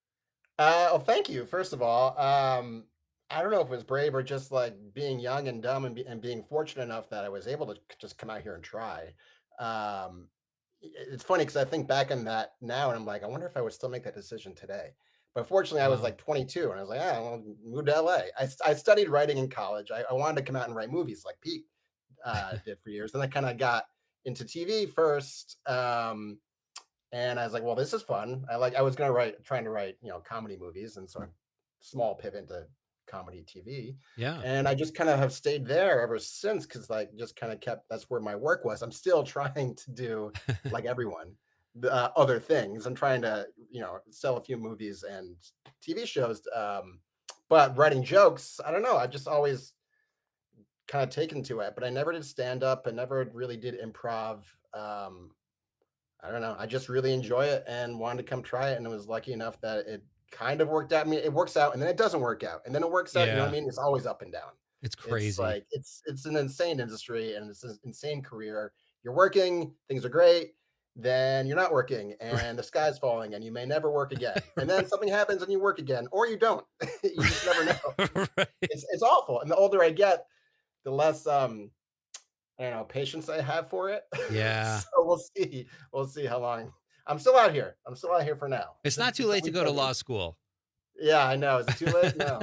Uh, well, thank you. First of all, um, I don't know if it was brave or just like being young and dumb and, be, and being fortunate enough that I was able to c- just come out here and try. Um, it's funny because I think back on that now, and I'm like, I wonder if I would still make that decision today. But fortunately, I was like twenty-two, and I was like, ah, well, move to L A. I, I studied writing in college. I, I wanted to come out and write movies like Pete uh, did for years. Then I kind of got into T V first, um, and I was like, well, this is fun. I like. I was gonna write, trying to write, you know, comedy movies, and so a small pivot into comedy T V. Yeah. And I just kind of have stayed there ever since because like just kind of kept. That's where my work was. I'm still trying to do like everyone. Uh, other things. I'm trying to, you know, sell a few movies and T V shows. Um, but writing jokes, I don't know. I've just always kind of taken to it, but I never did stand up. I never really did improv. Um, I don't know. I just really enjoy it and wanted to come try it. And I was lucky enough that it kind of worked out. I mean, it works out and then it doesn't work out. And then it works out. Yeah. You know what I mean? It's always up and down. It's crazy. It's like it's, it's an insane industry and it's an insane career. You're working, things are great. Then you're not working and the sky's falling and you may never work again. And then something happens and you work again, or you don't. You just never know. Right. It's it's awful. And the older I get, the less um I don't know, patience I have for it. Yeah. So we'll see. We'll see how long. I'm still out here. I'm still out here for now. It's not too late to go to law school. Yeah, I know. Is it too late? No.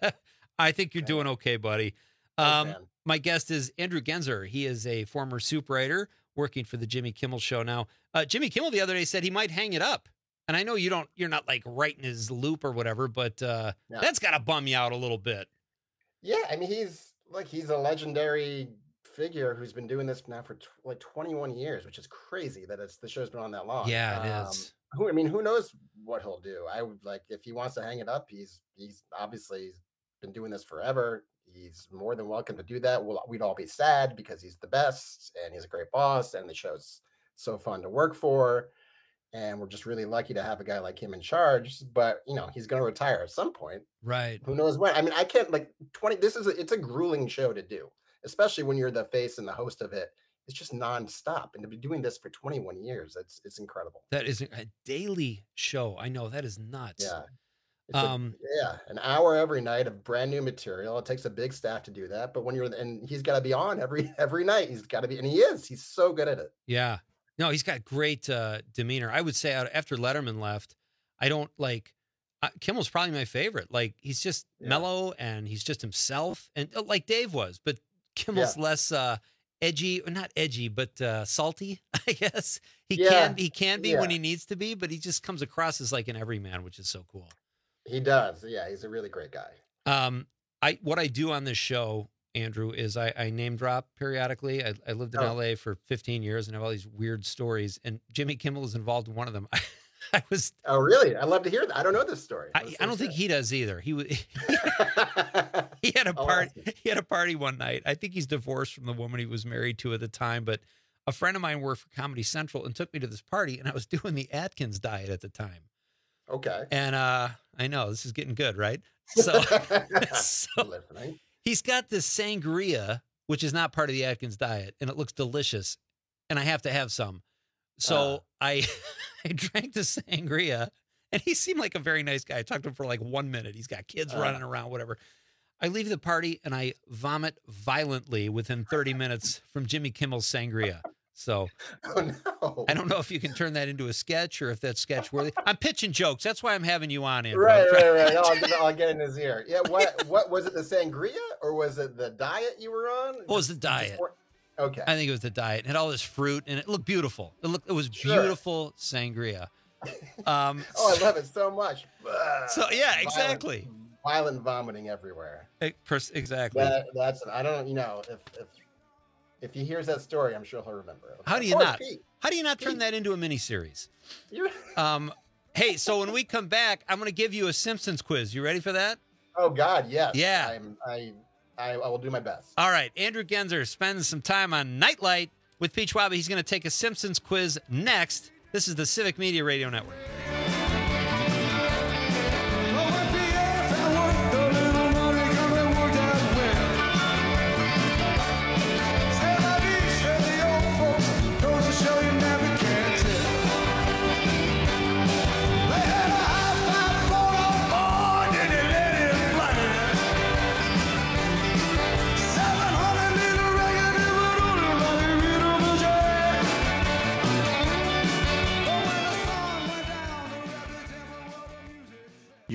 I think you're doing okay, buddy. Um, my guest is Andrew Genzer. He is a former soup writer working for the Jimmy Kimmel Show now. Uh, Jimmy Kimmel the other day said he might hang it up. And I know you don't, you're not like right in his loop or whatever, but uh, No. that's got to bum you out a little bit. Yeah, I mean, he's like he's a legendary figure who's been doing this now for tw- like twenty-one years, which is crazy that it's the show's been on that long. Yeah, it Um, is. Who I mean, who knows what he'll do? I would like if he wants to hang it up. He's he's obviously been doing this forever. He's more than welcome to do that. We'll, we'd all be sad because he's the best and he's a great boss and the show's so fun to work for. And we're just really lucky to have a guy like him in charge. But, you know, he's going to retire at some point. Right. Who knows when? I mean, I can't like twenty. This is a, it's a grueling show to do, especially when you're the face and the host of it. It's just nonstop. And to be doing this for twenty-one years, it's it's incredible. That is a daily show. I know that is nuts. Yeah. It's Um, a, yeah, an hour every night of brand new material. It takes a big staff to do that. But when you're and he's got to be on every every night. He's got to be, and he is. He's so good at it. Yeah. No, he's got great uh, demeanor. I would say out- after Letterman left, I don't like uh, Kimmel's probably my favorite. Like he's just mellow and he's just himself, and uh, like Dave was, but Kimmel's Yeah. less uh, edgy, or not edgy, but uh, salty. I guess he Yeah. can he can be when Yeah. he needs to be, but he just comes across as like an everyman, which is so cool. He does. Yeah, he's a really great guy. Um, I what I do on this show, Andrew, is I, I name drop periodically. I, I lived in Oh. L A for fifteen years and have all these weird stories. And Jimmy Kimmel is involved in one of them. I, I was. Oh, really? I love to hear that. I don't know this story. I, I don't think he does either. He was. He had a Oh, party. He had a party one night. I think he's divorced from the woman he was married to at the time. But a friend of mine worked for Comedy Central and took me to this party, and I was doing the Atkins diet at the time. Okay. And uh, I know this is getting good, right? So, so Listening. he's got this sangria, which is not part of the Atkins diet, and it looks delicious, and I have to have some. So Uh. I, I drank the sangria, and he seemed like a very nice guy. I talked to him for like one minute. He's got kids Uh. running around, whatever. I leave the party, and I vomit violently within thirty minutes from Jimmy Kimmel's sangria. So Oh no. I don't know if you can turn that into a sketch or if that's sketch worthy. I'm pitching jokes. That's why I'm having you on, Andrew. Right, I'm trying- right, right. I'll get, I'll get in his ear. Yeah. What? What was it? The sangria, or was it the diet you were on? What was the diet? Okay. I think it was the diet. It had all this fruit, and it looked beautiful. It looked, it was Sure. beautiful sangria. Um, Oh, I love it so much. So yeah, Violent- exactly. Violent vomiting everywhere. Eh, pers- Exactly. That, that's. I don't. You know, if if if he hears that story, I'm sure he'll remember it. How do you Of course, not? Pete. How do you not turn that into a miniseries? You're- Um, hey, so when we come back, I'm going to give you a Simpsons quiz. You ready for that? Oh God, yes. Yeah. I'm. I. I, I will do my best. All right. Andrew Genzer spends some time on Nightlight with Pete Schwab. He's going to take a Simpsons quiz next. This is the Civic Media Radio Network.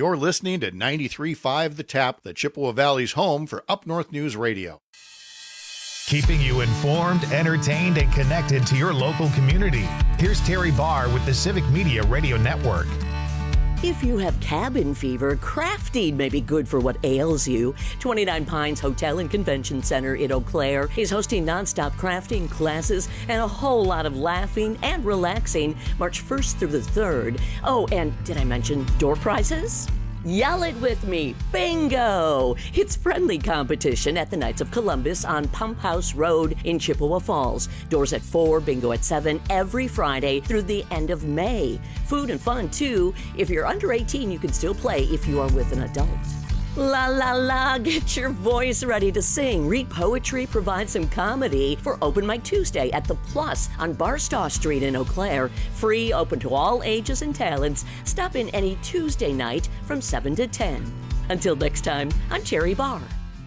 You're listening to ninety-three point five The Tap, the Chippewa Valley's home for Up North News Radio. Keeping you informed, entertained, and connected to your local community. Here's Terry Barr with the Civic Media Radio Network. If you have cabin fever, crafting may be good for what ails you. twenty-nine Pines Hotel and Convention Center in Eau Claire is hosting nonstop crafting classes and a whole lot of laughing and relaxing March first through the third. Oh, and did I mention door prizes? Yell it with me, bingo! It's friendly competition at the Knights of Columbus on Pump House Road in Chippewa Falls. Doors at four, bingo at seven, every Friday through the end of May. Food and fun, too. If you're under eighteen, you can still play if you are with an adult. La la la, get your voice ready to sing, read poetry, provide some comedy for Open Mic Tuesday at The Plus on Barstow Street in Eau Claire. Free, open to all ages and talents. Stop in any Tuesday night from seven to ten. Until next time, I'm Terry Barr.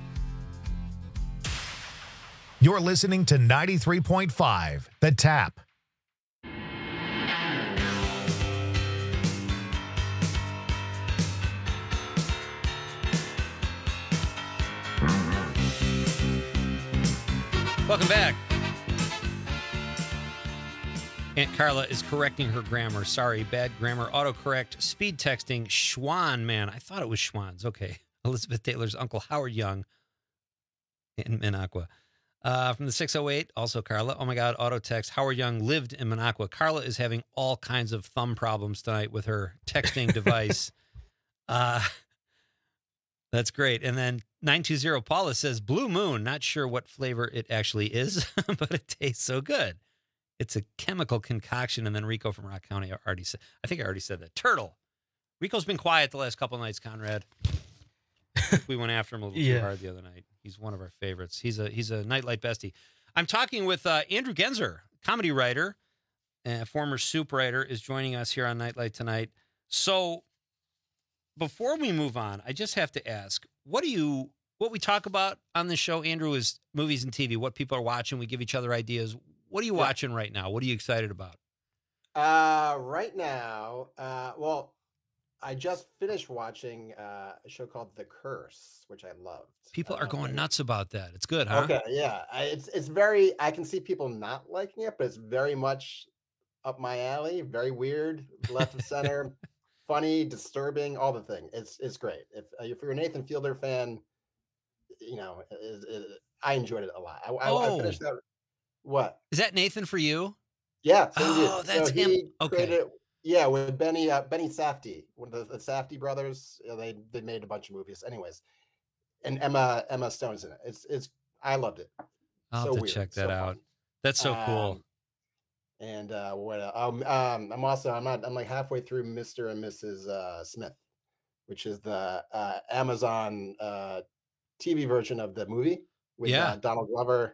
You're listening to ninety-three point five The Tap. Welcome back. Aunt Carla is correcting her grammar. Sorry, bad grammar. Autocorrect. Speed texting. Schwan, man. I thought it was Schwann's. Okay. Elizabeth Taylor's uncle Howard Young in Minocqua. Uh, from the six oh eight, also Carla. Oh my God, auto text. Howard Young lived in Minocqua. Carla is having all kinds of thumb problems tonight with her texting device. Uh, that's great. And then nine two zero Paula says, Blue Moon, not sure what flavor it actually is, but it tastes so good. It's a chemical concoction. And then Rico from Rock County already said, I think I already said that. Turtle. Rico's been quiet the last couple of nights, Conrad. We went after him a little Yeah. too hard the other night. He's one of our favorites. He's a he's a Nightlight bestie. I'm talking with uh, Andrew Genzer, comedy writer, and former soup writer, is joining us here on Nightlight tonight. So before we move on, I just have to ask, what do you what we talk about on this show, Andrew, is movies and T V, what people are watching. We give each other ideas. What are you Yeah. watching right now? What are you excited about? Uh, right now, uh, well, I just finished watching uh, a show called The Curse, which I loved. People are Um, going nuts about that. It's good, huh? Okay, yeah, I, it's it's very. I can see people not liking it, but it's very much up my alley. Very weird, left of center, funny, disturbing, all the thing. It's it's great. If if you're a Nathan Fielder fan, you know, it, it, I enjoyed it a lot. I, I, I Oh. finished that. What? Is that Nathan for you? Yeah. same dude. Oh, that's him. he Okay. created- yeah, with Benny uh, Benny Safdie, one of the, the Safdie brothers. uh, They they made a bunch of movies, anyways. And Emma Emma Stone's in it. It's it's I loved it. I'll So have to weird, check so that out. fun. That's so cool. Um, And uh, what? el- Um, um, I'm also I'm not I'm like halfway through Mister and Missus Uh, Smith, which is the uh, Amazon uh, T V version of the movie with Yeah. uh, Donald Glover,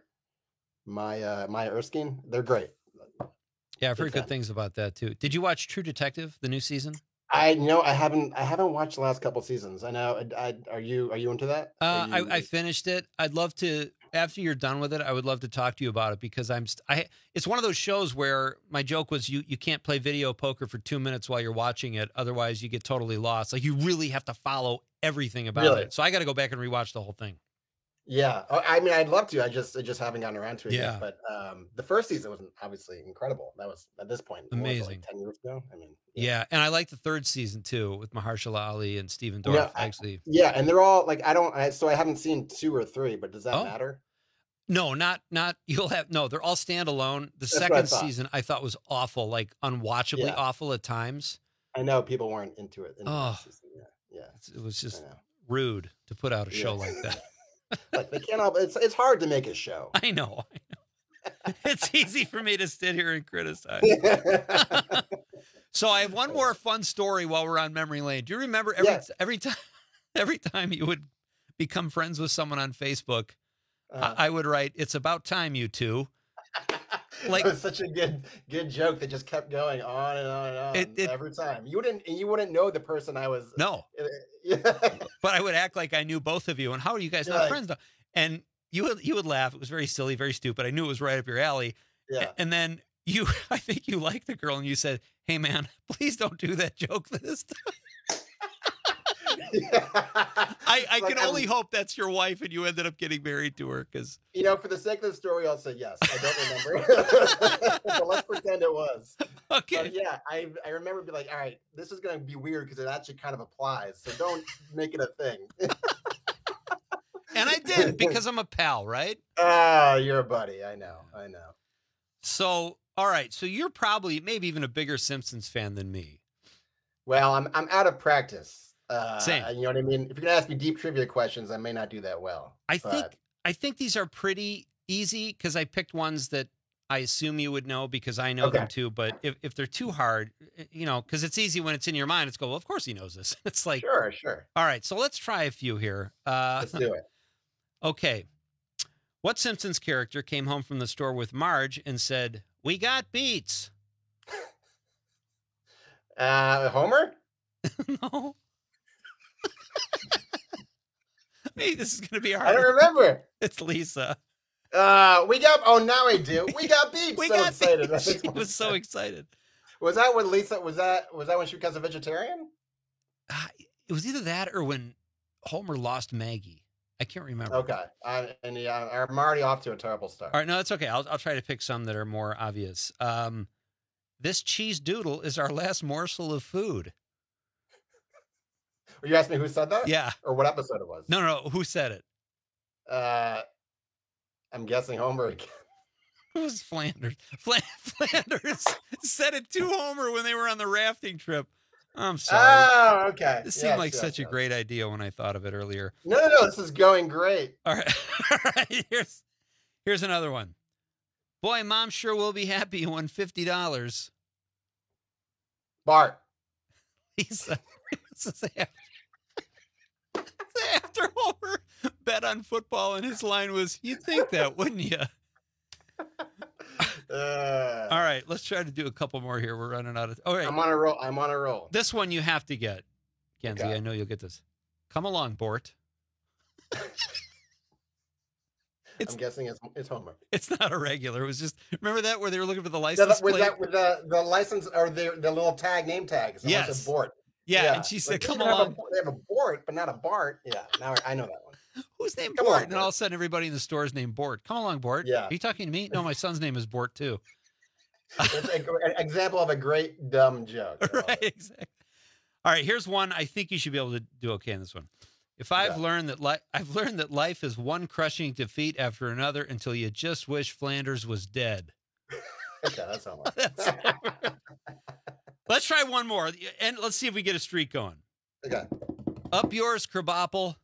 Maya Maya Erskine. They're great. Yeah, I've big heard good fan. things about that too. Did you watch True Detective, the new season? I you know I haven't I haven't watched the last couple seasons. I know. I, I are you are you into that? Uh, Are you- I, I finished it. I'd love to, after you're done with it, I would love to talk to you about it because I'm, st- I, it's one of those shows where my joke was you, you can't play video poker for two minutes while you're watching it. Otherwise you get totally lost. Like you really have to follow everything about Really? it. So I got to go back and rewatch the whole thing. Yeah, oh, I mean, I'd love to. I just I just haven't gotten around to it Yeah. yet. But um, the first season was obviously incredible. That was at this point what was it, Amazing. like ten years ago. I mean, Yeah. And I like the third season too with Mahershala Ali and Stephen Dorff. yeah, I- actually, yeah, and they're all like I don't. I, so I haven't seen two or three, but does that Oh. matter? no, not, not, you'll have, no, they're all standalone. The That's what I second thought. season I thought was awful, like unwatchably Yeah. awful at times. I know people weren't into it. In the Oh. first season. Yeah, yeah. It's- It was just I know. rude to put out a show Yeah. like that. Like they can't. All, it's it's hard to make a show. I know. I know. It's easy for me to sit here and criticize. So I have one more fun story while we're on memory lane. Do you remember every Yes. every time every time you would become friends with someone on Facebook, Uh, I, I would write, "It's about time, you two." Like that was such a good good joke that just kept going on and on and on It- it- every time. You wouldn't you wouldn't know the person I was. no, Yeah. but I would act like I knew both of you. And how are you guys You're not like- friends now? And you would you would laugh. It was very silly, very stupid. I knew it was right up your alley. Yeah. And then you, I think you liked the girl, and you said, "Hey, man, please don't do that joke this time." I, I Like, can only I'm- hope that's your wife and you ended up getting married to her because You know, for the sake of the story, I'll say yes. I don't remember. But let's pretend it was. Okay. But yeah, I I remember being like, all right, this is going to be weird because it actually kind of applies. So don't make it a thing. and I did because I'm a pal, right? Ah, you're a buddy. I know. I know. So, all right. So you're probably maybe even a bigger Simpsons fan than me. Well, I'm I'm out of practice. Uh, Same. You know what I mean? If you're gonna ask me deep trivia questions, I may not do that well. I but- think I think these are pretty easy because I picked ones that I assume you would know because I know them Okay. too. But if, if they're too hard, you know, because it's easy when it's in your mind, it's go, well, of course he knows this. It's like, Sure, sure. all right, so let's try a few here. Uh, Let's do it. Okay. What Simpsons character came home from the store with Marge and said, "We got beets"? Uh, Homer? No. Hey, this is going to be hard. I don't remember. It's Lisa. Uh, we got. Oh, now I do. We got beats. We so got excited. beets. She was so excited. Was that when Lisa? Was that was that when she becomes a vegetarian? It was either that or when Homer lost Maggie. I can't remember. Okay. I, and yeah, I'm already off to a terrible start. All right, no, it's okay. I'll I'll try to pick some that are more obvious. Um, this cheese doodle is our last morsel of food. Were you asking me who said that? Yeah. Or what episode it was? No, no, no. Who said it? Uh, I'm guessing Homer again. It was Flanders. Fla- Flanders said it to Homer when they were on the rafting trip. I'm sorry. Oh, okay. This seemed Yes, like yes, such a yes. great idea when I thought of it earlier. No, no, no. This is going great. All right. All right. Here's here's another one. Boy, Mom sure will be happy you won fifty dollars. Bart. Lisa. This is after, this is after Homer bet on football, and his line was, "You'd think that, wouldn't you?" Uh, All right, let's try to do a couple more here. We're running out of. All right, I'm on a roll. I'm on a roll. this one you have to get, Kenzie. Okay. I know you'll get this. Come along, Bort. I'm guessing it's, it's Homer. It's not a regular. It was just remember that where they were looking for the Yeah, license that, with plate. that, with the the license or the the little tag name tags. It Yes. was a Bort. Yeah, and she said, Like, "Come they have a- along." They have a Bort, but not a Bart. Yeah, now I, I know that one. Who's named Come Bort? on, and all Bort. of a sudden, everybody in the store is named Bort. Come along, Bort. Yeah. Are you talking to me? No, my son's name is Bort too. It's a, an example of a great dumb joke. Right, exactly. All right, here's one. I think you should be able to do okay in this one. If I've Yeah. learned that li- I've learned that life is one crushing defeat after another until you just wish Flanders was dead. Okay, that's Homer. Let's try one more, and let's see if we get a streak going. Okay. Up yours, Krabappel.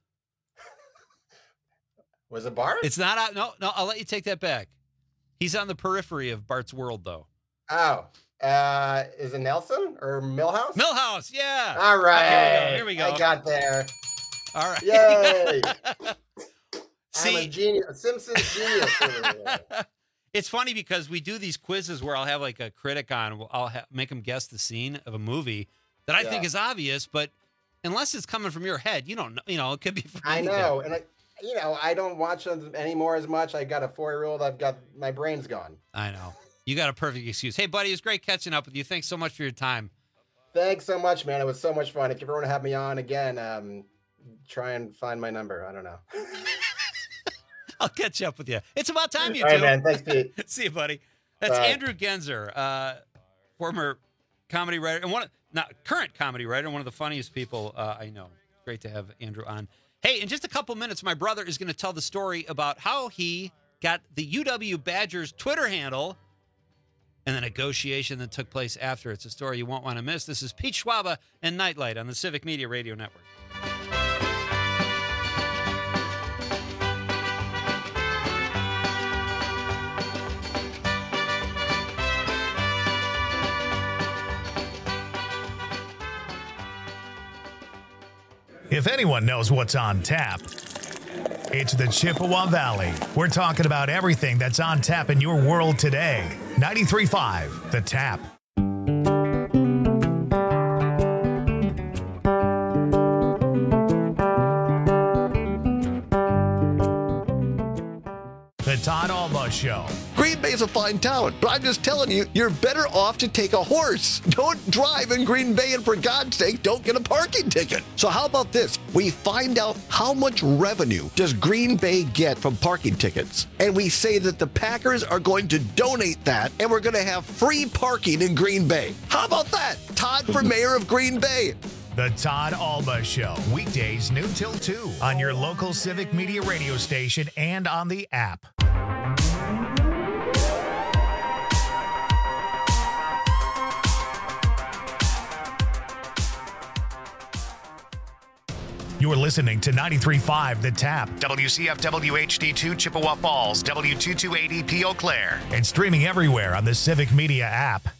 Was it Bart? It's not out. No, no. I'll let you take that back. He's on the periphery of Bart's world, though. Oh, uh, is it Nelson or Millhouse? Millhouse, yeah. All right. Here we go. I got there. All right. Yay. I'm See, a genius, a Simpsons genius. over here. it's funny because we do these quizzes where I'll have like a critic on. I'll ha- make them guess the scene of a movie that I think Yeah. is obvious, but unless it's coming from your head, you don't know. You know, it could be from I anything. know, and I, you know, I don't watch them anymore as much. I got a four-year-old. I've got my brain's gone. I know. You got a perfect excuse. Hey, buddy, it's great catching up with you. Thanks so much for your time. Thanks so much, man. It was so much fun. If you ever want to have me on again, um, try and find my number. I don't know. I'll catch up with you. It's about time you All right, two. man. Thanks, Pete. See you, buddy. That's Bye. Andrew Genzer, uh, former comedy writer and one of, not current comedy writer, one of the funniest people uh, I know. Great to have Andrew on. Hey, in just a couple minutes, my brother is going to tell the story about how he got the U W Badgers Twitter handle and the negotiation that took place after. It's a story you won't want to miss. This is Pete Schwaba and Nightlight on the Civic Media Radio Network. If anyone knows what's on tap, it's the Chippewa Valley. We're talking about everything that's on tap in your world today. ninety-three point five, The Tap. The Todd Alma Show Green Bay's a fine town, but I'm just telling you, you're better off to take a horse. Don't drive in Green Bay, and for God's sake, don't get a parking ticket. So how about this? We find out how much revenue does Green Bay get from parking tickets, and we say that the Packers are going to donate that, and we're going to have free parking in Green Bay. How about that? Todd for mayor of Green Bay. The Todd Alba Show, weekdays noon till two on your local Civic Media radio station and on the app. You're listening to ninety-three point five The Tap, W C F W H D two Chippewa Falls, W two two eighty P Eau Claire, and streaming everywhere on the Civic Media app.